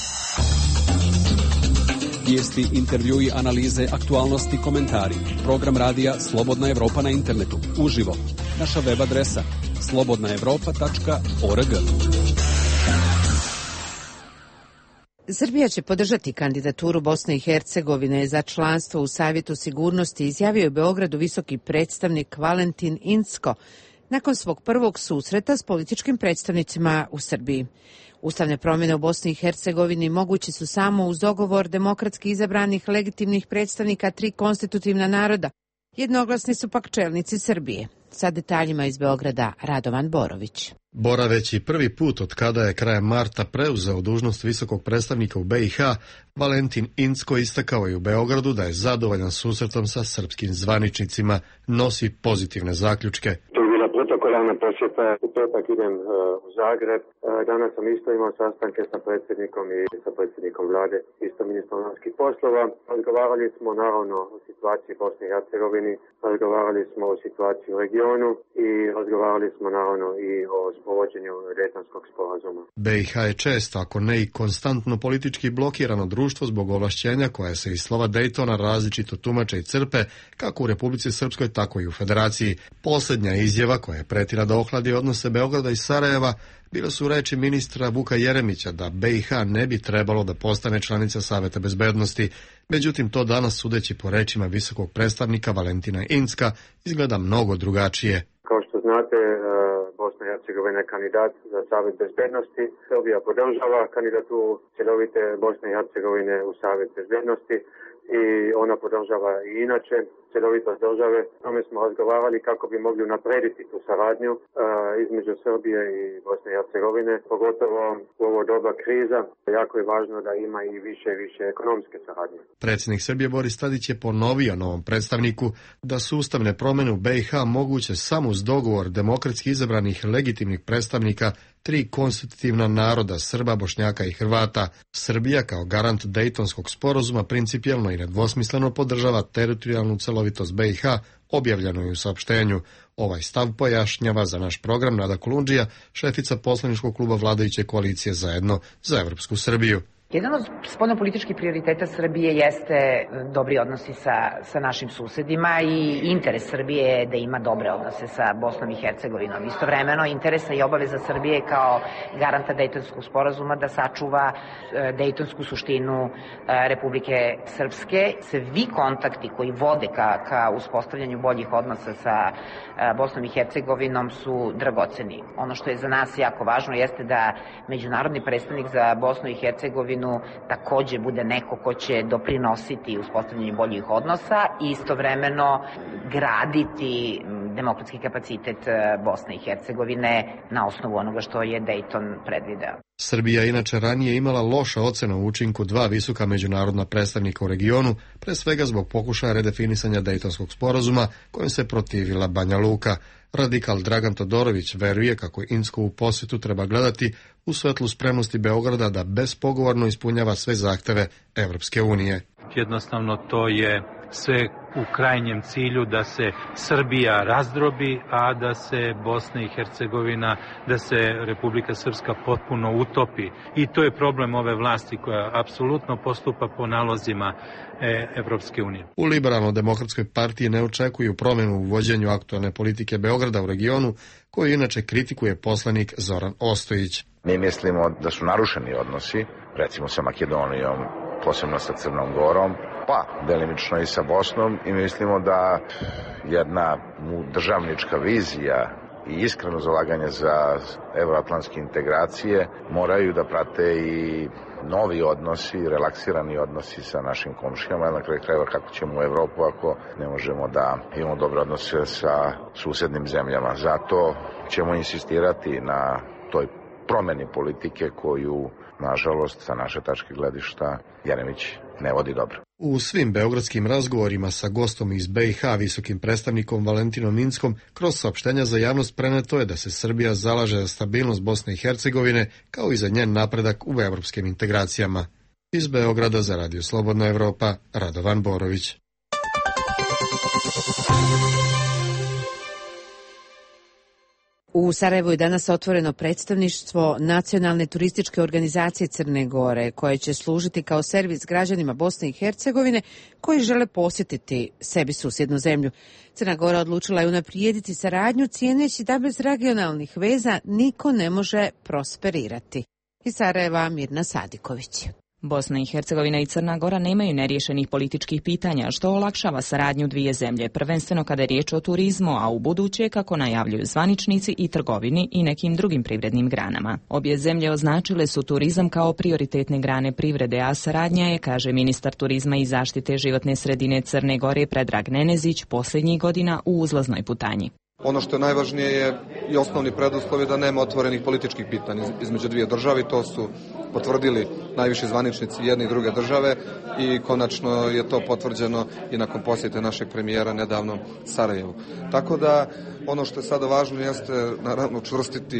K: Vijesti, intervjui, analize, aktualnosti, komentari. Program Radija Slobodna Evropa na internetu. Uživo. Naša web adresa slobodna evropa tačka org.
A: Srbija će podržati kandidaturu Bosne i Hercegovine za članstvo u Savjetu sigurnosti, izjavio je Beogradu visoki predstavnik Valentin Incko nakon svog prvog susreta s političkim predstavnicima u Srbiji. Ustavne promjene u Bosni i Hercegovini mogući su samo uz dogovor demokratski izabranih legitimnih predstavnika tri konstitutivna naroda. Jednoglasni su pak čelnici Srbije. Sa detaljima iz Beograda Radovan Borović.
V: Boraveći prvi put od kada je krajem marta preuzeo dužnost visokog predstavnika u B i H, Valentin Incko istakao je u Beogradu da je zadovoljan susretom sa srpskim zvaničnicima, nosi pozitivne zaključke.
E: Protokolarna posjeta, u petak idem uh, u Zagreb. Uh, danas sam isto imao sastanke sa predsjednikom i sa predsjednikom vlade, isto ministrom vanjskih poslova. Razgovarali smo naravno o situaciji u Bosni i Hercegovini, razgovarali smo o situaciji u regionu i razgovarali smo naravno i o sprovođenju Dejtonskog sporazuma.
V: B i H je često, ako ne i konstantno politički blokirano društvo zbog ovlašćenja koja se iz slova Dejtona različito tumače i crpe, kako u Republici Srpskoj, tako i u Federaciji. Posljednja izjava koja je pretila da ohladi odnose Beograda i Sarajeva bile su reči ministra Vuka Jeremića da B i H ne bi trebalo da postane članica Saveta bezbednosti. Međutim, to danas, sudeći po rečima visokog predstavnika Valentina Incka, izgleda mnogo drugačije.
E: Kao što znate, Bosna i Hercegovina je kandidat za Savet bezbednosti. Srbija podržava kandidatu cjelovite Bosne i Hercegovine u Savet bezbednosti i ona podržava i inače cjelovitost države. Tome smo razgovarali kako bi mogli naprediti tu saradnju uh, između Srbije i Bosne i Hercegovine, pogotovo u ovo doba kriza. Jako je važno da ima i više i više ekonomske saradnje.
V: Predsjednik Srbije Boris Tadić je ponovio novom predstavniku da su ustavne promjene u B i H moguće samo uz dogovor demokratski izabranih legitimnih predstavnika tri konstitutivna naroda, Srba, Bošnjaka i Hrvata. Srbija kao garant Dejtonskog sporazuma principijelno i nedvosmisleno podržava teritorijalnu celovitost B i H, objavljeno je u saopštenju. Ovaj stav pojašnjava za naš program Nada Kolundžija, šefica poslaničkog kluba vladajuće koalicije Zajedno za Evropsku Srbiju.
F: Jedan od spoljnopolitičkih prioriteta Srbije jeste dobri odnosi sa, sa našim susedima i interes Srbije je da ima dobre odnose sa Bosnom i Hercegovinom. Istovremeno, interesa i obaveza Srbije kao garanta Dejtonskog sporazuma da sačuva dejtonsku suštinu Republike Srpske. Svi kontakti koji vode ka, ka uspostavljanju boljih odnosa sa Bosnom i Hercegovinom su dragoceni. Ono što je za nas jako važno jeste da međunarodni predstavnik za Bosnu i Hercegovinu takođe bude neko ko će doprinositi uspostavljanju boljih odnosa i istovremeno graditi demokratski kapacitet Bosne i Hercegovine na osnovu onoga što je Dejton predvideo.
V: Srbija inače ranije imala loša ocena u učinku dva visoka međunarodna predstavnika u regionu, pre svega zbog pokušaja redefinisanja Dejtonskog sporazuma kojim se protivila Banja Luka. Radikal Dragan Todorović veruje kako Inckovu posjetu treba gledati u svetlu spremnosti Beograda da bespogovorno ispunjava sve zahteve Evropske unije.
W: Jednostavno to je sve u krajnjem cilju da se Srbija razdrobi, a da se Bosna i Hercegovina, da se Republika Srpska potpuno utopi. I to je problem ove vlasti koja apsolutno postupa po nalozima Evropske unije.
V: U Liberalno-demokratskoj partiji ne očekuju promjenu u vođenju aktualne politike Beograda u regionu, koju inače kritikuje poslanik Zoran Ostojić.
X: Mi mislimo da su narušeni odnosi, recimo sa Makedonijom, posebno sa Crnom Gorom, pa delimično i sa Bosnom, i mislimo da jedna državnička vizija i iskreno zalaganje za evroatlantske integracije moraju da prate i novi odnosi, relaksirani odnosi sa našim komšijama, na kraju krajeva kako ćemo u Evropu ako ne možemo da imamo dobre odnose sa susednim zemljama. Zato ćemo insistirati na toj promeni politike koju, nažalost, sa naše tačke gledišta, Jeremić ne vodi dobro.
V: U svim beogradskim razgovorima sa gostom iz B i H, visokim predstavnikom Valentinom Minskom, kroz saopštenja za javnost preneto je da se Srbija zalaže za stabilnost Bosne i Hercegovine, kao i za njen napredak u evropskim integracijama. Iz Beograda za Radio Slobodna Evropa, Radovan Borović.
A: U Sarajevu je danas otvoreno predstavništvo Nacionalne turističke organizacije Crne Gore, koje će služiti kao servis građanima Bosne i Hercegovine koji žele posjetiti sebi susjednu zemlju. Crna Gora odlučila je unaprijediti saradnju, cijeneći da bez regionalnih veza niko ne može prosperirati. Iz Sarajeva Mirna Sadiković.
L: Bosna i Hercegovina i Crna Gora nemaju neriješenih političkih pitanja, što olakšava saradnju dvije zemlje, prvenstveno kada je riječ o turizmu, a u buduće, kako najavljuju zvaničnici, i trgovini i nekim drugim privrednim granama. Obje zemlje označile su turizam kao prioritetne grane privrede, a saradnja je, kaže ministar turizma i zaštite životne sredine Crne Gore Predrag Nenezić, posljednjih godina u uzlaznoj putanji.
N: Ono što je najvažnije je i osnovni preduslov je da nema otvorenih političkih pitanja između dvije države. To su potvrdili najviši zvaničnici jedne i druge države i konačno je to potvrđeno i nakon posjete našeg premijera nedavno Sarajevu. Tako da ono što je sada važno jeste naravno čvrstiti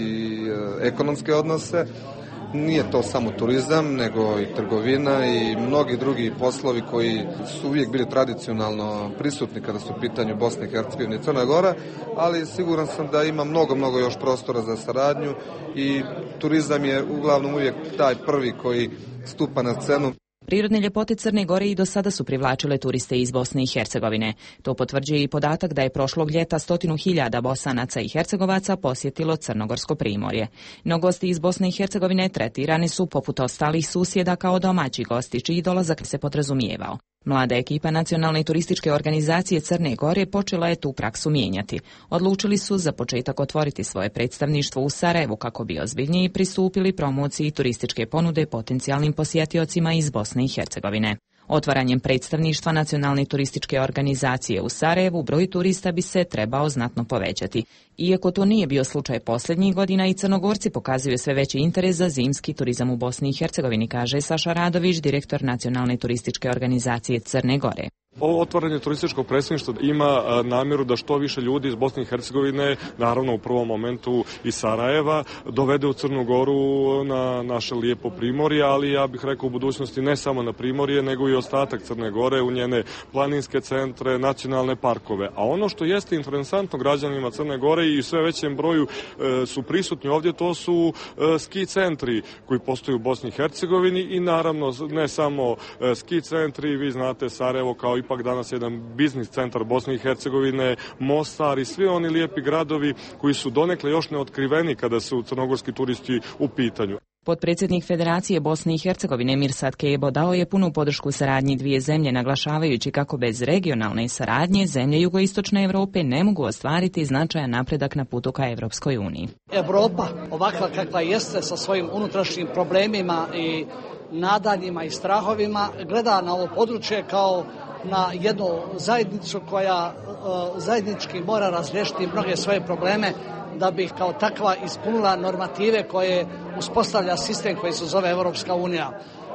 N: i ekonomske odnose. Nije to samo turizam, nego i trgovina i mnogi drugi poslovi koji su uvijek bili tradicionalno prisutni kada su u pitanju Bosne i Hercegovine i Crna Gora, ali siguran sam da ima mnogo, mnogo još prostora za saradnju i turizam je uglavnom uvijek taj prvi koji stupa na scenu.
L: Prirodne ljepote Crne Gore i do sada su privlačile turiste iz Bosne i Hercegovine. To potvrđuje i podatak da je prošlog ljeta stotinu hiljada Bosanaca i Hercegovaca posjetilo Crnogorsko primorje. No gosti iz Bosne i Hercegovine tretirani su poput ostalih susjeda kao domaći gosti, čiji dolazak se podrazumijevao. Mlada ekipa Nacionalne turističke organizacije Crne Gore počela je tu praksu mijenjati. Odlučili su za početak otvoriti svoje predstavništvo u Sarajevu kako bi ozbiljnije pristupili promociji turističke ponude potencijalnim posjetiocima iz Bosne i Hercegovine. Otvaranjem predstavništva Nacionalne turističke organizacije u Sarajevu broj turista bi se trebao znatno povećati. Iako to nije bio slučaj posljednjih godina, i Crnogorci pokazuju sve veći interes za zimski turizam u Bosni i Hercegovini, kaže Saša Radović, direktor Nacionalne turističke organizacije Crne Gore.
O: Ovo otvaranje turističkog predstavništva ima namjeru da što više ljudi iz Bosne i Hercegovine, naravno u prvom momentu iz Sarajeva, dovede u Crnu Goru na naše lijepo primorje, ali ja bih rekao u budućnosti ne samo na primorje, nego i ostatak Crne Gore, u njene planinske centre, nacionalne parkove. A ono što jeste interesantno građanima Crne Gore i sve većem broju e, su prisutni ovdje, to su e, ski centri koji postoje u Bosni i Hercegovini i naravno ne samo e, ski centri, vi znate Sarajevo kao ipak danas jedan biznis centar Bosne i Hercegovine, Mostar i svi oni lijepi gradovi koji su donekle još neotkriveni kada su crnogorski turisti u pitanju.
L: Potpredsjednik Federacije Bosne i Hercegovine Mirsad Kebo dao je punu podršku saradnji dvije zemlje, naglašavajući kako bez regionalne saradnje zemlje jugoistočne Europe ne mogu ostvariti značajan napredak na putu ka Evropskoj uniji.
P: Europa, ovakva kakva jeste sa svojim unutrašnjim problemima i nadanjima i strahovima, gleda na ovo područje kao na jednu zajednicu koja uh, zajednički mora razriješiti mnoge svoje probleme da bi kao takva ispunila normative koje uspostavlja sistem koji se zove Evropska unija.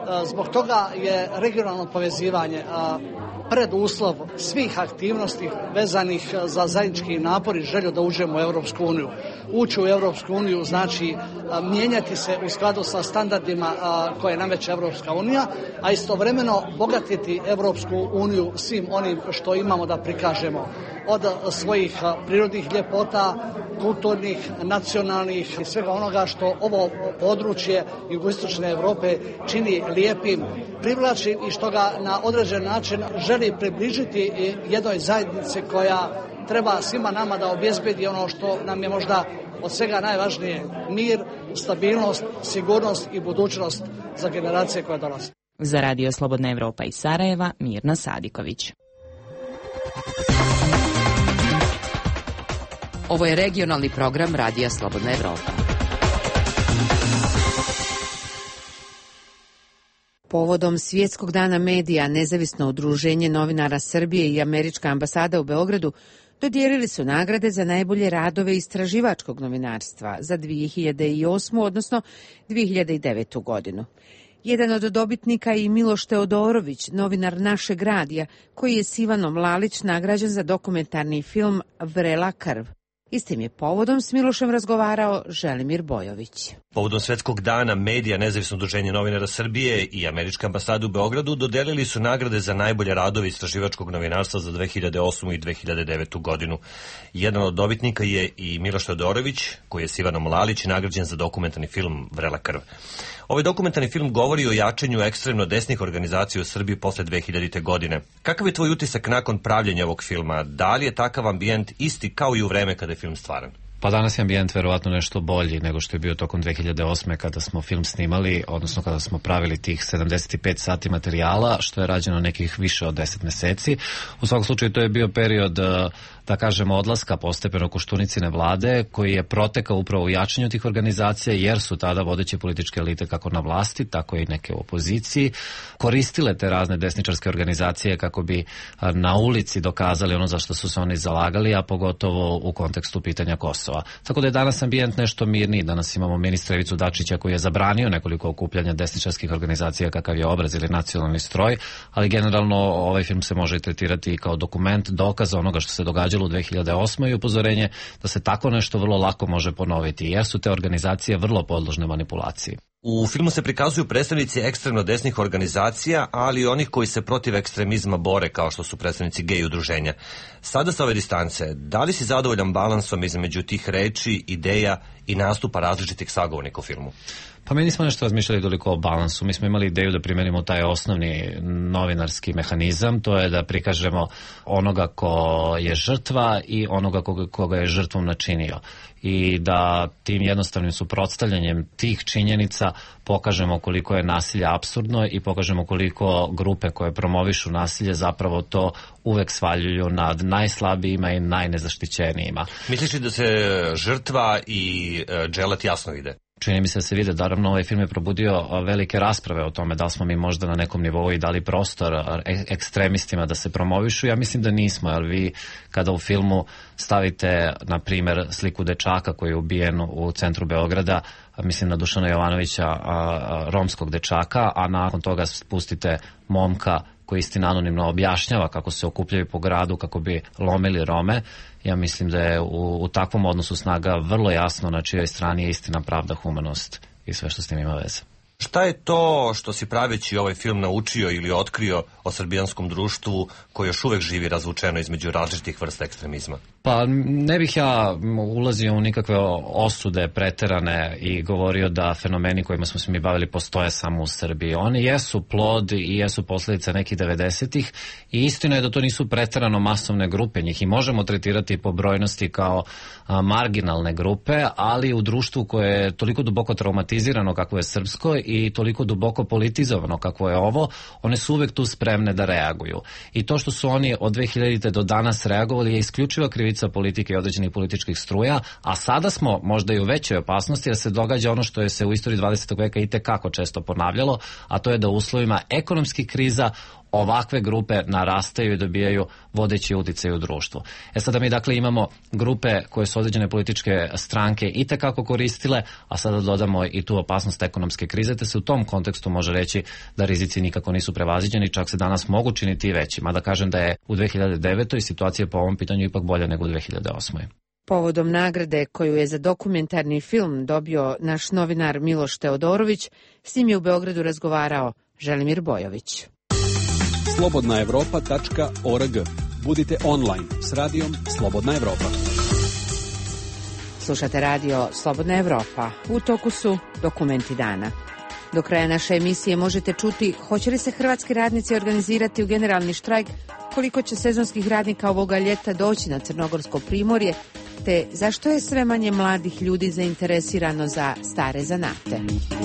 P: Zbog toga je regionalno povezivanje preduslov svih aktivnosti vezanih za zajednički napor i želju da uđemo u Europsku uniju. Ući u Europsku uniju znači mijenjati se u skladu sa standardima koje nameće Europska unija, a istovremeno bogatiti Europsku uniju svim onim što imamo da prikažemo. Od svojih prirodnih ljepota, kulturnih, nacionalnih i svega onoga što ovo područje jugoistočne Evrope čini lijepim, privlači i što ga na određen način želi približiti jednoj zajednici koja treba svima nama da obezbedi ono što nam je možda od svega najvažnije: mir, stabilnost, sigurnost i budućnost za generacije koje dolaze.
L: Za Radio Slobodna Evropa iz Sarajeva, Mirna Sadiković.
D: Ovo je regionalni program Radija Slobodna Evropa.
A: Povodom Svjetskog dana medija, Nezavisno udruženje novinara Srbije i Američka ambasada u Beogradu dodijelili su nagrade za najbolje radove istraživačkog novinarstva za dvije hiljade osmu. odnosno dvije hiljade devetu. godinu. Jedan od dobitnika je i Miloš Teodorović, novinar Našeg radija, koji je s Ivanom Lalić nagrađen za dokumentarni film Vrela krv. Istim je povodom s Milošem razgovarao Želimir Bojović.
M: Povodom Svetskog dana medija, Nezavisno udruženje novinara Srbije i Američka ambasada u Beogradu dodelili su nagrade za najbolje radove istraživačkog novinarstva za dve hiljade osmu. i dve hiljade devetu. godinu. Jedan od dobitnika je i Miloš Teodorović, koji je s Ivanom Lalić nagrađen za dokumentarni film Vrela krv. Ovaj dokumentarni film govori o jačanju ekstremno desnih organizacija u Srbiji posle dve hiljadite. godine. Kakav je tvoj utisak nakon pravljenja ovog filma? Da li je takav ambijent isti kao i u vreme kada je film stvaran?
C: Pa danas je ambijent verovatno nešto bolji nego što je bio tokom dve hiljade osme. kada smo film snimali, odnosno kada smo pravili tih sedamdeset pet sati materijala, što je rađeno nekih više od deset meseci. U svakom slučaju to je bio period, da kažemo, odlaska postepeno Koštunicine vlade, koji je protekao upravo u jačanju tih organizacija, jer su tada vodeće političke elite kako na vlasti, tako i neke u opoziciji, koristile te razne desničarske organizacije kako bi na ulici dokazali ono za što su se oni zalagali, a pogotovo u kontekstu pitanja Kosova. Tako da je danas ambijent nešto mirniji. Danas imamo ministra Ivicu Dačića koji je zabranio nekoliko okupljanja desničarskih organizacija kakav je Obraz ili Nacionalni stroj, ali generalno ovaj film se može tretirati i kao dokument, dokaz onoga što se događalo u dve hiljade osmoj. i upozorenje da se tako nešto vrlo lako može ponoviti, jer su te organizacije vrlo podložne manipulaciji.
M: U filmu se prikazuju predstavnici ekstremno desnih organizacija, ali i onih koji se protiv ekstremizma bore, kao što su predstavnici gej udruženja. Sada sa ove distance, da li si zadovoljan balansom između tih reči, ideja i nastupa različitih sagovornika u filmu?
C: Pa mi nismo nešto razmišljali toliko o balansu. Mi smo imali ideju da primenimo taj osnovni novinarski mehanizam, to je da prikažemo onoga ko je žrtva i onoga koga, koga je žrtvom načinio. I da tim jednostavnim suprotstavljanjem tih činjenica pokažemo koliko je nasilje apsurdno i pokažemo koliko grupe koje promovišu nasilje zapravo to uvek svaljuju nad najslabijima i najnezaštićenijima.
M: Misliš li da se žrtva i e, dželat jasno vide?
C: Čini mi se da se vide, naravno ovaj film je probudio velike rasprave o tome da li smo mi možda na nekom nivou i dali prostor ekstremistima da se promovišu. Ja mislim da nismo, jer vi kada u filmu stavite, na primjer, sliku dečaka koji je ubijen u centru Beograda, mislim na Dušana Jovanovića, romskog dečaka, a nakon toga spustite momka koji istina anonimno objašnjava kako se okupljaju po gradu kako bi lomili Rome, ja mislim da je u, u takvom odnosu snaga vrlo jasno na čijoj strani je istina, pravda, humanost i sve što s tim ima veze.
M: Šta je to što si praveći ovaj film naučio ili otkrio o srbijanskom društvu koje još uvek živi razvučeno između različitih vrsta ekstremizma?
C: Pa ne bih ja ulazio u nikakve osude preterane i govorio da fenomeni kojima smo se mi bavili postoje samo u Srbiji. Oni jesu plod i jesu posljedica nekih devedesetih i istina je da to nisu preterano masovne grupe. Njih i možemo tretirati po brojnosti kao a, marginalne grupe, ali u društvu koje je toliko duboko traumatizirano kako je srpsko i toliko duboko politizovano kako je ovo, one su uvek tu spremne da reaguju. I to što su oni od dve hiljadite. do danas reagovali je isključiva krivica politike i određenih političkih struja, a sada smo možda i u većoj opasnosti da se događa ono što je se u istoriji dvadesetog veka i tekako često ponavljalo, a to je da u uslovima ekonomskih kriza ovakve grupe narastaju i dobijaju vodeći uticaj u društvu. E sada mi dakle imamo grupe koje su određene političke stranke i tekako koristile, a sada dodamo i tu opasnost ekonomske krize, te se u tom kontekstu može reći da rizici nikako nisu prevaziđeni, čak se danas mogu činiti i veći, mada kažem da je u dve hiljade devetoj situacija po ovom pitanju ipak bolja nego u dve hiljade osmoj.
A: Povodom nagrade koju je za dokumentarni film dobio naš novinar Miloš Teodorović, s njim je u Beogradu razgovarao Želimir Bojović.
K: slobodna evropa tačka org. Budite online s radijom Slobodna Evropa.
A: Slušate radio Slobodna Evropa. U toku su dokumenti dana. Do kraja naše emisije možete čuti hoće li se hrvatski radnici organizirati u generalni štrajk, koliko će sezonskih radnika ovoga ljeta doći na Crnogorsko primorje, te zašto je sve manje mladih ljudi zainteresirano za stare zanate.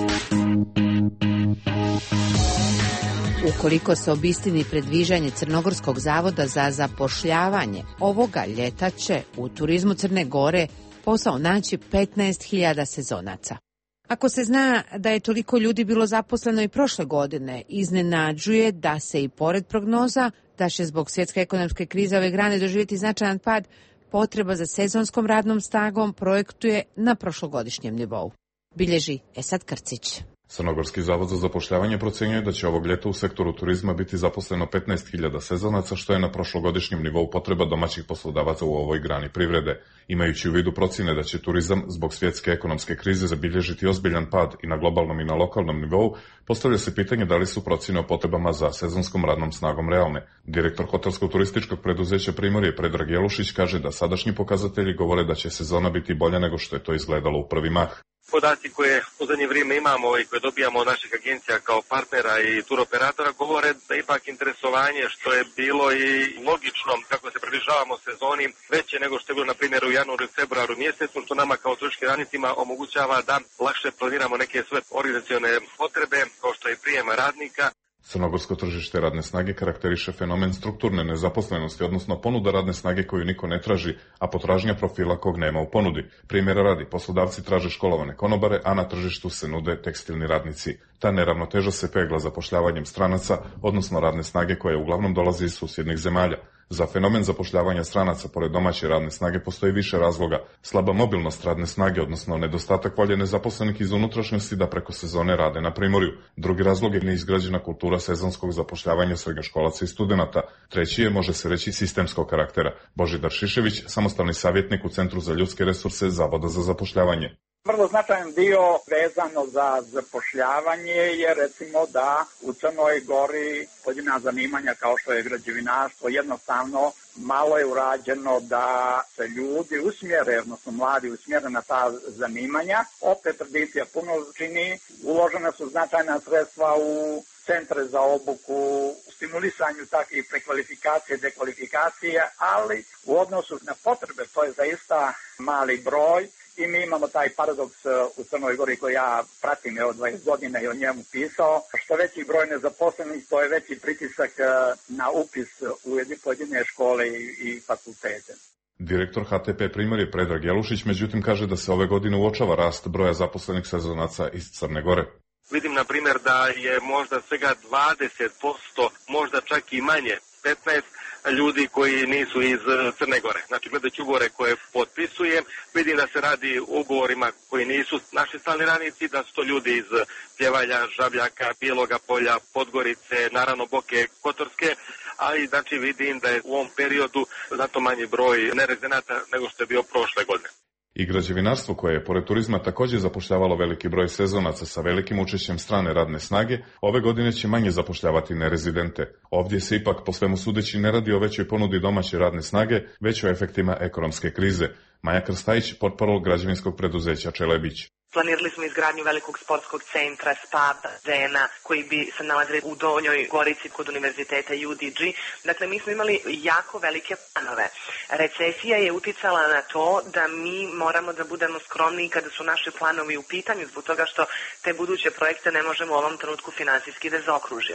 A: Ukoliko se obistini predviđanje Crnogorskog zavoda za zapošljavanje, ovoga ljeta će u turizmu Crne Gore posao naći petnaest hiljada sezonaca. Ako se zna da je toliko ljudi bilo zaposleno i prošle godine, iznenađuje da se i pored prognoza da će zbog svjetske ekonomske krize ove grane doživjeti značajan pad, potreba za sezonskom radnom snagom projektuje na prošlogodišnjem nivou. Bilježi Esad Krcić.
H: Crnogorski zavod za zapošljavanje procenjuje da će ovog ljeta u sektoru turizma biti zaposleno petnaest hiljada sezonaca, što je na prošlogodišnjem nivou potreba domaćih poslodavaca u ovoj grani privrede. Imajući u vidu procjene da će turizam zbog svjetske ekonomske krize zabilježiti ozbiljan pad i na globalnom i na lokalnom nivou, postavlja se pitanje da li su procjene o potrebama za sezonskom radnom snagom realne. Direktor hotelsko-turističkog preduzeća Primorje Predrag Jelušić kaže da sadašnji pokazatelji govore da će sezona biti bolja nego što je to izgledalo u prvi mah.
Q: Podaci koje u zadnje vrijeme imamo i koje dobijamo od naših agencija kao partnera i turoperatora govore da ipak interesovanje, što je bilo i logično kako se približavamo sezoni, veće nego što je bilo na primjer u januaru i februaru mjesecu, što nama kao turističkim radnicima omogućava da lakše planiramo neke sve organizacione potrebe, kao što je prijem radnika.
H: Crnogorsko tržište radne snage karakteriše fenomen strukturne nezaposlenosti, odnosno ponuda radne snage koju niko ne traži, a potražnja profila kog nema u ponudi. Primjera radi, poslodavci traže školovane konobare, a na tržištu se nude tekstilni radnici. Ta neravnoteža se pegla zapošljavanjem stranaca, odnosno radne snage koja uglavnom dolazi iz susjednih zemalja. Za fenomen zapošljavanja stranaca pored domaće radne snage postoji više razloga. Slaba mobilnost radne snage, odnosno nedostatak volje nezaposlenih iz unutrašnjosti da preko sezone rade na Primorju. Drugi razlog je neizgrađena kultura sezonskog zapošljavanja srednjoškolaca i studenata. Treći je, može se reći, sistemskog karaktera. Božidar Šišević, samostalni savjetnik u Centru za ljudske resurse Zavoda za zapošljavanje.
R: Vrlo značajan dio vezano za zapošljavanje je recimo da u Crnoj Gori pojedina zanimanja kao što je građevinarstvo jednostavno malo je urađeno da se ljudi usmjere, odnosno mladi usmjere na ta zanimanja. Opet tradicija puno čini, uložena su značajna sredstva u centre za obuku, stimulisanju takvih prekvalifikacije, dekvalifikacije, ali u odnosu na potrebe to je zaista mali broj. I mi imamo taj paradoks u Crnoj Gori koji ja pratim evo dvadeset godina i o njemu pisao. Što veći broj nezaposlenih, to je veći pritisak na upis u pojedine škole i, i fakultete.
H: Direktor H T P Primorje Predrag Jelušić međutim kaže da se ove godine uočava rast broja zaposlenih sezonaca iz Crne Gore.
Q: Vidim na primjer da je možda svega dvadeset posto, možda čak i manje, petnaest posto ljudi koji nisu iz Crne Gore. Znači, gledajući ugovore koje potpisujem, vidim da se radi o ugovorima koji nisu naši stalni radnici, da su to ljudi iz Pljevalja, Žabljaka, Bijeloga Polja, Podgorice, naravno Boke Kotorske, ali znači vidim da je u ovom periodu zato manji broj nerezidenata nego što je bio prošle godine.
H: I građevinarstvo koje je pored turizma također zapošljavalo veliki broj sezonaca sa velikim učešćem strane radne snage, ove godine će manje zapošljavati nerezidente. Ovdje se ipak po svemu sudeći ne radi o većoj ponudi domaće radne snage, već o efektima ekonomske krize. Maja Krstajić, portparol građevinskog preduzeća Čelebić.
S: Planirali smo izgradnju velikog sportskog centra, spa, bazena, koji bi se nalazili u Donjoj Gorici kod univerziteta U D G. Dakle, mi smo imali jako velike planove. Recesija je uticala na to da mi moramo da budemo skromni kada su naši planovi u pitanju, zbog toga što te buduće projekte ne možemo u ovom trenutku finansijski da zaokružimo.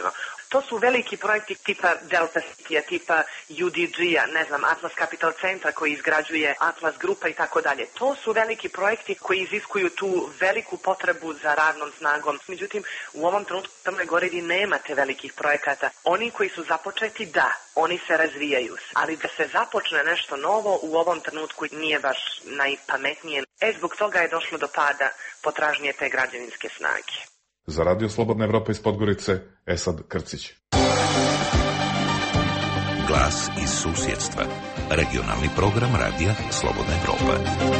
S: To su veliki projekti tipa Delta City-a, tipa U D G-a, ne znam, Atlas Capital Centra koji izgrađuje Atlas Grupa i tako dalje. To su veliki projekti koji iziskuju tu veliku potrebu za radnom snagom. Međutim, u ovom trenutku u Crnoj Gori vi nemate velikih projekata. Oni koji su započeti, da, oni se razvijaju. Ali da se započne nešto novo u ovom trenutku nije baš najpametnije. E, zbog toga je došlo do pada potražnje te građevinske snage.
H: Za Radio Slobodna Evropa iz Podgorice, Esad Krcić.
Y: Glas iz susjedstva. Regionalni program Radija Slobodna Evropa.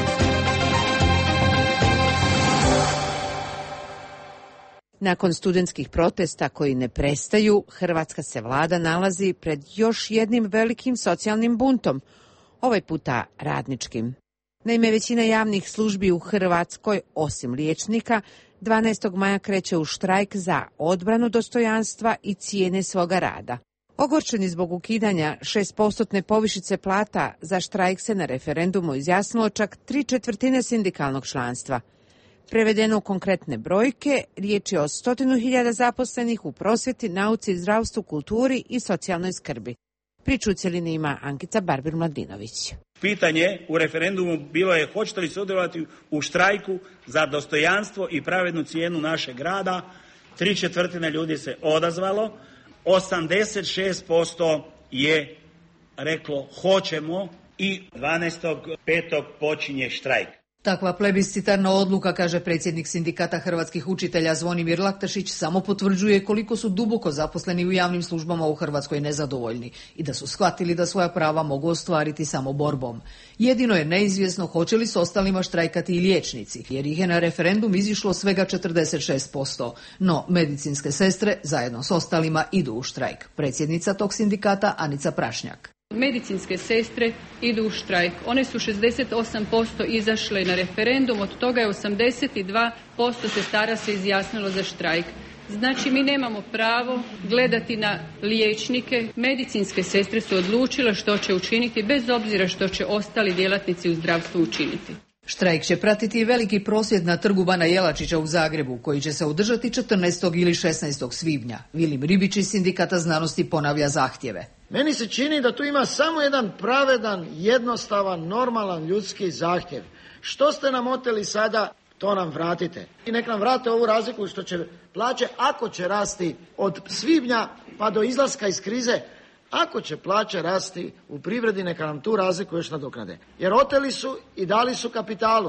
A: Nakon studentskih protesta koji ne prestaju, hrvatska se vlada nalazi pred još jednim velikim socijalnim buntom, ovaj puta radničkim. Naime, većina javnih službi u Hrvatskoj, osim liječnika, dvanaestog maja kreće u štrajk za odbranu dostojanstva i cijene svoga rada. Ogorčeni zbog ukidanja šestpostotne povišice plata, za štrajk se na referendumu izjasnilo čak tri četvrtine sindikalnog članstva. Prevedeno u konkretne brojke, riječ je o stotinu hiljada zaposlenih u prosvjeti, nauci, zdravstvu, kulturi i socijalnoj skrbi. Priču u cjelini ima Ankica Barbir-Mladinović.
B: Pitanje u referendumu bilo je hoćete li sudjelovati u štrajku za dostojanstvo i pravednu cijenu našeg rada. Tri četvrtine ljudi se odazvalo, osamdeset šest posto je reklo hoćemo i dvanaestog petog počinje štrajk.
G: Takva plebiscitarna odluka, kaže predsjednik Sindikata hrvatskih učitelja Zvonimir Laktašić, samo potvrđuje koliko su duboko zaposleni u javnim službama u Hrvatskoj nezadovoljni i da su shvatili da svoja prava mogu ostvariti samo borbom. Jedino je neizvjesno hoće li s ostalima štrajkati i liječnici, jer ih je na referendum izišlo svega četrdeset šest posto. No, medicinske sestre zajedno s ostalima idu u štrajk. Predsjednica tog sindikata Anica Prašnjak.
I: Medicinske sestre idu u štrajk. One su šezdeset osam posto izašle na referendum, od toga je osamdeset dva posto sestara se izjasnilo za štrajk. Znači, mi nemamo pravo gledati na liječnike. Medicinske sestre su odlučile što će učiniti, bez obzira što će ostali djelatnici u zdravstvu učiniti.
G: Štrajk će pratiti i veliki prosvjed na trgu Bana Jelačića u Zagrebu, koji će se održati četrnaestog ili šesnaestog svibnja. Vilim Ribić iz Sindikata znanosti ponavlja zahtjeve.
T: Meni se čini da tu ima samo jedan pravedan, jednostavan, normalan ljudski zahtjev. Što ste nam oteli sada, to nam vratite. I nek nam vrate ovu razliku što će plaće, ako će rasti od svibnja pa do izlaska iz krize, ako će plaće rasti u privredi, neka nam tu razliku još nadoknade. Jer oteli su i dali su kapitalu.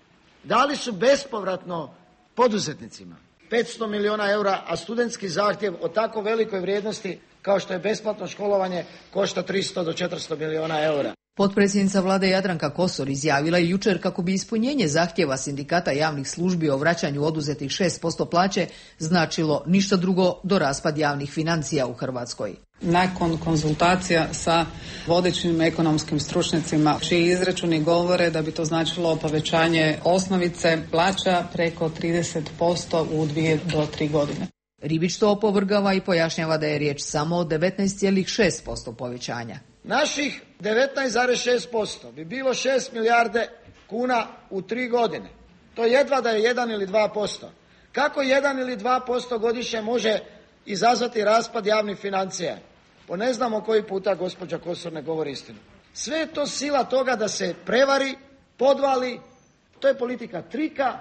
T: Dali su bespovratno poduzetnicima. petsto milijuna eura, a studentski zahtjev o tako velikoj vrijednosti kao što je besplatno školovanje košta tristo do četiristo milijuna eura.
G: Potpredsjednica vlade Jadranka Kosor izjavila je jučer kako bi ispunjenje zahtjeva sindikata javnih službi o vraćanju oduzetih šest posto plaće značilo ništa drugo do raspad javnih financija u Hrvatskoj.
U: Nakon konzultacija sa vodećim ekonomskim stručnjacima, čiji izračuni govore da bi to značilo povećanje osnovice plaća preko trideset posto u dvije do tri godine.
G: Ribić to opovrgava i pojašnjava da je riječ samo o devetnaest zarez šest posto povećanja.
T: Naših devetnaest zarez šest posto bi bilo šest milijarde kuna u tri godine. To jedva da je jedan ili dva posto. Kako jedan ili dva posto godišnje može izazvati raspad javnih financija? Po ne znamo koji puta gospođa Kosor ne govori istinu. Sve je to sila toga da se prevari, podvali. To je politika trika,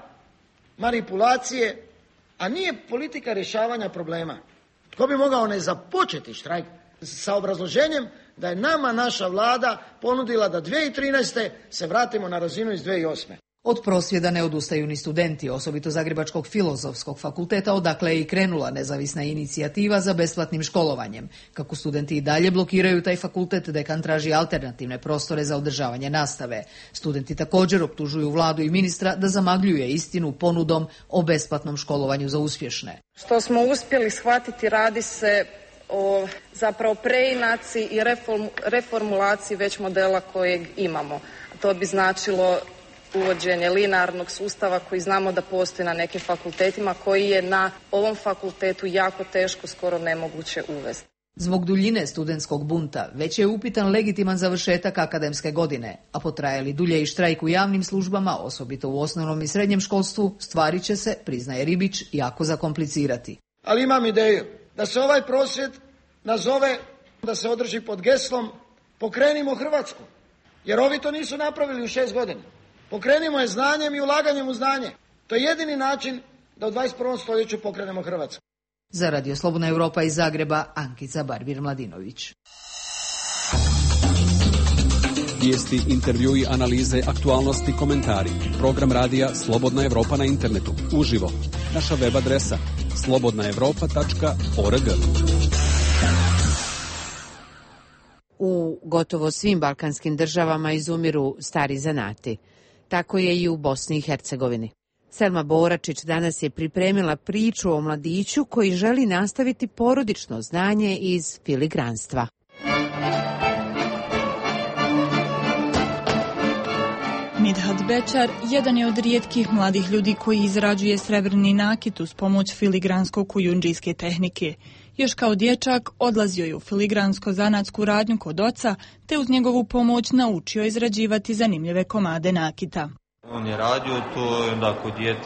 T: manipulacije, a nije politika rješavanja problema. Tko bi mogao ne započeti štrajk sa obrazloženjem da je nama naša vlada ponudila da dvije tisuće trinaeste. se vratimo na razinu iz dvije tisuće osme.
G: Od prosvjeda ne odustaju ni studenti, osobito Zagrebačkog filozofskog fakulteta, odakle je i krenula nezavisna inicijativa za besplatnim školovanjem. Kako studenti i dalje blokiraju taj fakultet, dekan traži alternativne prostore za održavanje nastave. Studenti također optužuju vladu i ministra da zamagljuje istinu ponudom o besplatnom školovanju za uspješne.
Z: Što smo uspjeli shvatiti, radi se o zapravo preinaciji i reform, reformulaciji već modela kojeg imamo. To bi značilo uvođenje linearnog sustava koji znamo da postoji na nekim fakultetima, koji je na ovom fakultetu jako teško, skoro nemoguće uvesti.
G: Zbog duljine studentskog bunta već je upitan legitiman završetak akademske godine, a potrajali dulje i štrajk u javnim službama, osobito u osnovnom i srednjem školstvu, stvari će se, priznaje Ribić, jako zakomplicirati.
T: Ali imam ideju. da se ovaj prosvjed nazove, da se održi pod geslom Pokrenimo Hrvatsku. Jer ovi to nisu napravili u šest godina. Pokrenimo je znanjem i ulaganjem u znanje. To je jedini način da u dvadeset prvom stoljeću pokrenemo Hrvatsku.
G: Za Radio Slobodna Evropa iz Zagreba, Ankica Barbir-Mladinović.
K: Vijesti, intervjui, analize, aktualnosti, komentari. Program radija Slobodna Evropa na internetu. Uživo. Naša web adresa slobodna evropa tačka org.
A: U gotovo svim balkanskim državama izumiru stari zanati. Tako je i u Bosni i Hercegovini. Selma Boračić danas je pripremila priču o mladiću koji želi nastaviti porodično znanje iz filigranstva.
E: Midhat Bećar jedan je od rijetkih mladih ljudi koji izrađuje srebrni nakit uz pomoć filigransko-kujundžijske tehnike. Još kao dječak odlazio je u filigransko-zanatsku radnju kod oca, te uz njegovu pomoć naučio izrađivati zanimljive komade nakita.
F: On je radio to i onda kod djeta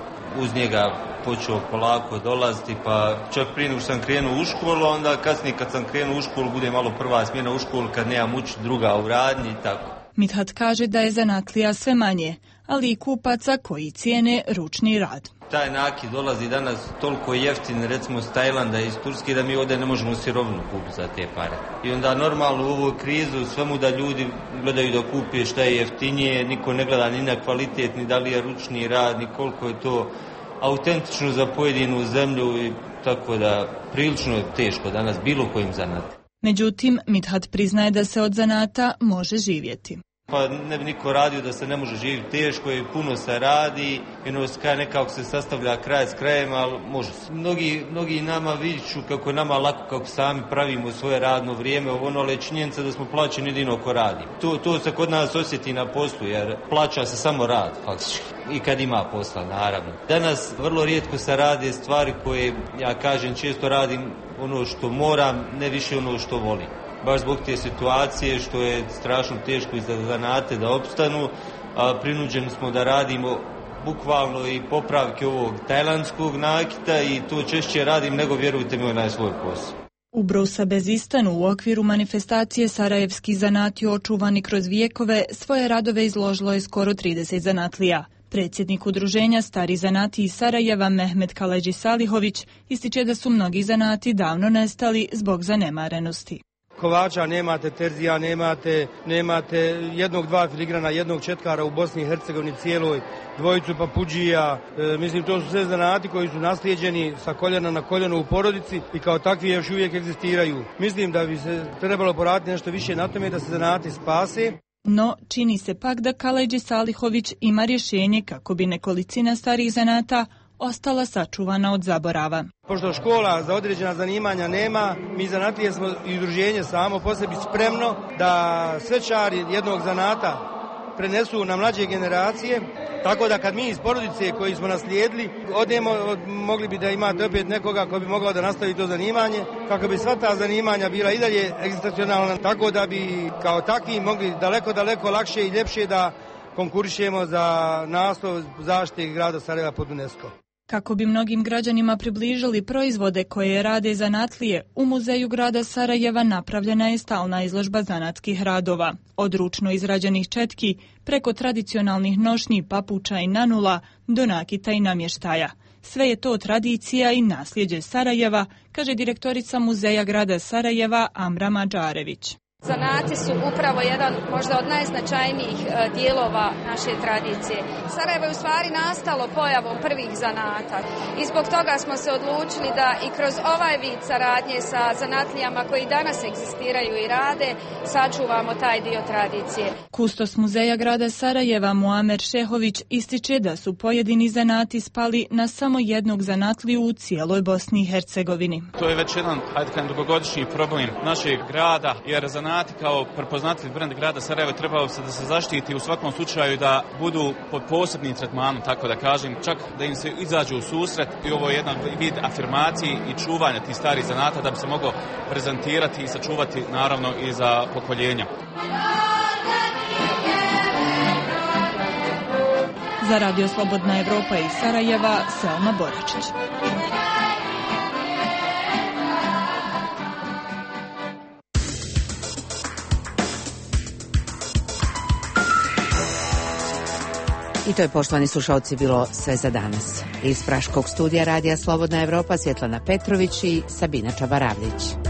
F: uz njega počeo polako dolaziti, pa čak prije nego sam krenuo u školu, onda kasnije kad sam krenuo u školu bude malo prva smjena u školu kad nemam uči druga u radnji i tako.
E: Midhat kaže da je zanatlija sve manje, ali i kupaca koji cijene ručni rad.
F: Taj nakit dolazi danas toliko jeftin, recimo iz Tajlanda i iz Turske, da mi ovdje ne možemo sirovinu kupiti za te pare. I onda normalno u ovoj krizu svemu da ljudi gledaju da kupe šta je jeftinije, niko ne gleda ni na kvalitet, ni da li je ručni rad, ni koliko je to autentično za pojedinu zemlju, i tako da prilično je teško danas bilo kojim zanatom.
E: Međutim, Midhat priznaje da se od zanata može živjeti.
F: Pa ne bi niko radio da se ne može živjeti, teško je, puno se radi, i nekako se sastavlja kraj s krajem, ali može se. Mnogi, mnogi nama vidiću kako je nama lako, kako sami pravimo svoje radno vrijeme, ono, ali činjenica da smo plaćeni jedino ko radi. To, to se kod nas osjeti na poslu, jer plaća se samo rad, faktički. I kad ima posla, naravno. Danas vrlo rijetko se rade stvari koje, ja kažem, često radim ono što moram, ne više ono što volim. Baš zbog te situacije što je strašno teško i za zanate da opstanu, a prinuđeni smo da radimo bukvalno i popravke ovog tajlandskog nakita i to češće radim nego, vjerujte mi, onaj svoj posao.
E: U Brusa Bezistanu u okviru manifestacije Sarajevski zanati očuvani kroz vijekove svoje radove izložilo je skoro trideset zanatlija. Predsjednik udruženja Stari zanati iz Sarajeva Mehmet Kaleđi Salihović ističe da su mnogi zanati davno nestali zbog zanemarenosti.
J: Kovača nemate, terzija nemate, nemate jednog, dva filigrana, jednog četkara u Bosni i Hercegovini cijeloj, dvojicu papuđija. E, mislim, to su sve zanati koji su naslijeđeni sa koljena na koljeno u porodici i kao takvi još uvijek egzistiraju. Mislim da bi se trebalo poraditi nešto više na tome da se zanati spase.
E: No, čini se pak da Kaleđi Salihović ima rješenje kako bi nekolicina starih zanata ostala sačuvana od zaborava.
J: Pošto škola za određena zanimanja nema, mi zanatlije smo i udruženje samo po sebi spremno da svečari jednog zanata prenesu na mlađe generacije, tako da kad mi iz porodice koji smo naslijedili odemo, mogli bi da imate opet nekoga ko bi mogao da nastavi to zanimanje, kako bi sva ta zanimanja bila i dalje egzistencionalna, tako da bi kao takvi mogli daleko, daleko lakše i ljepše da konkurišemo za naslov zaštite grada Sarajeva pod UNESCO.
E: Kako bi mnogim građanima približili proizvode koje rade zanatlije, u muzeju grada Sarajeva napravljena je stalna izložba zanatskih radova. Od ručno izrađenih četki, preko tradicionalnih nošnji, papuča i nanula, do nakita i namještaja. Sve je to tradicija i nasljeđe Sarajeva, kaže direktorica muzeja grada Sarajeva Amra Mađarević.
V: Zanati su upravo jedan možda od najznačajnijih e, dijelova naše tradicije. Sarajevo je u stvari nastalo pojavom prvih zanata i zbog toga smo se odlučili da i kroz ovaj vid saradnje sa zanatlijama koji danas egzistiraju i rade, sačuvamo taj dio tradicije.
E: Kustos muzeja grada Sarajeva Muamer Šehović ističe da su pojedini zanati spali na samo jednog zanatliju u cijeloj Bosni i Hercegovini.
W: To je već jedan, ajde kažem, dugogodišnji problem našeg grada, jer zanati kao prepoznatljiv brend grada Sarajeva trebalo se da se zaštiti u svakom slučaju da budu pod posebnim tretmanom, tako da kažem, čak da im se izađu u susret i ovo je jedan vid afirmacije i čuvanja tih starih zanata da bi se moglo prezentirati i sačuvati naravno i za pokoljenja.
E: Za Radio Slobodna Evropa iz Sarajeva, Selma Boračić.
A: I to je, poštovani slušalci, bilo sve za danas. Iz Praškog studija Radija Slobodna Evropa Svjetlana Petrović i Sabina Čabaravljić.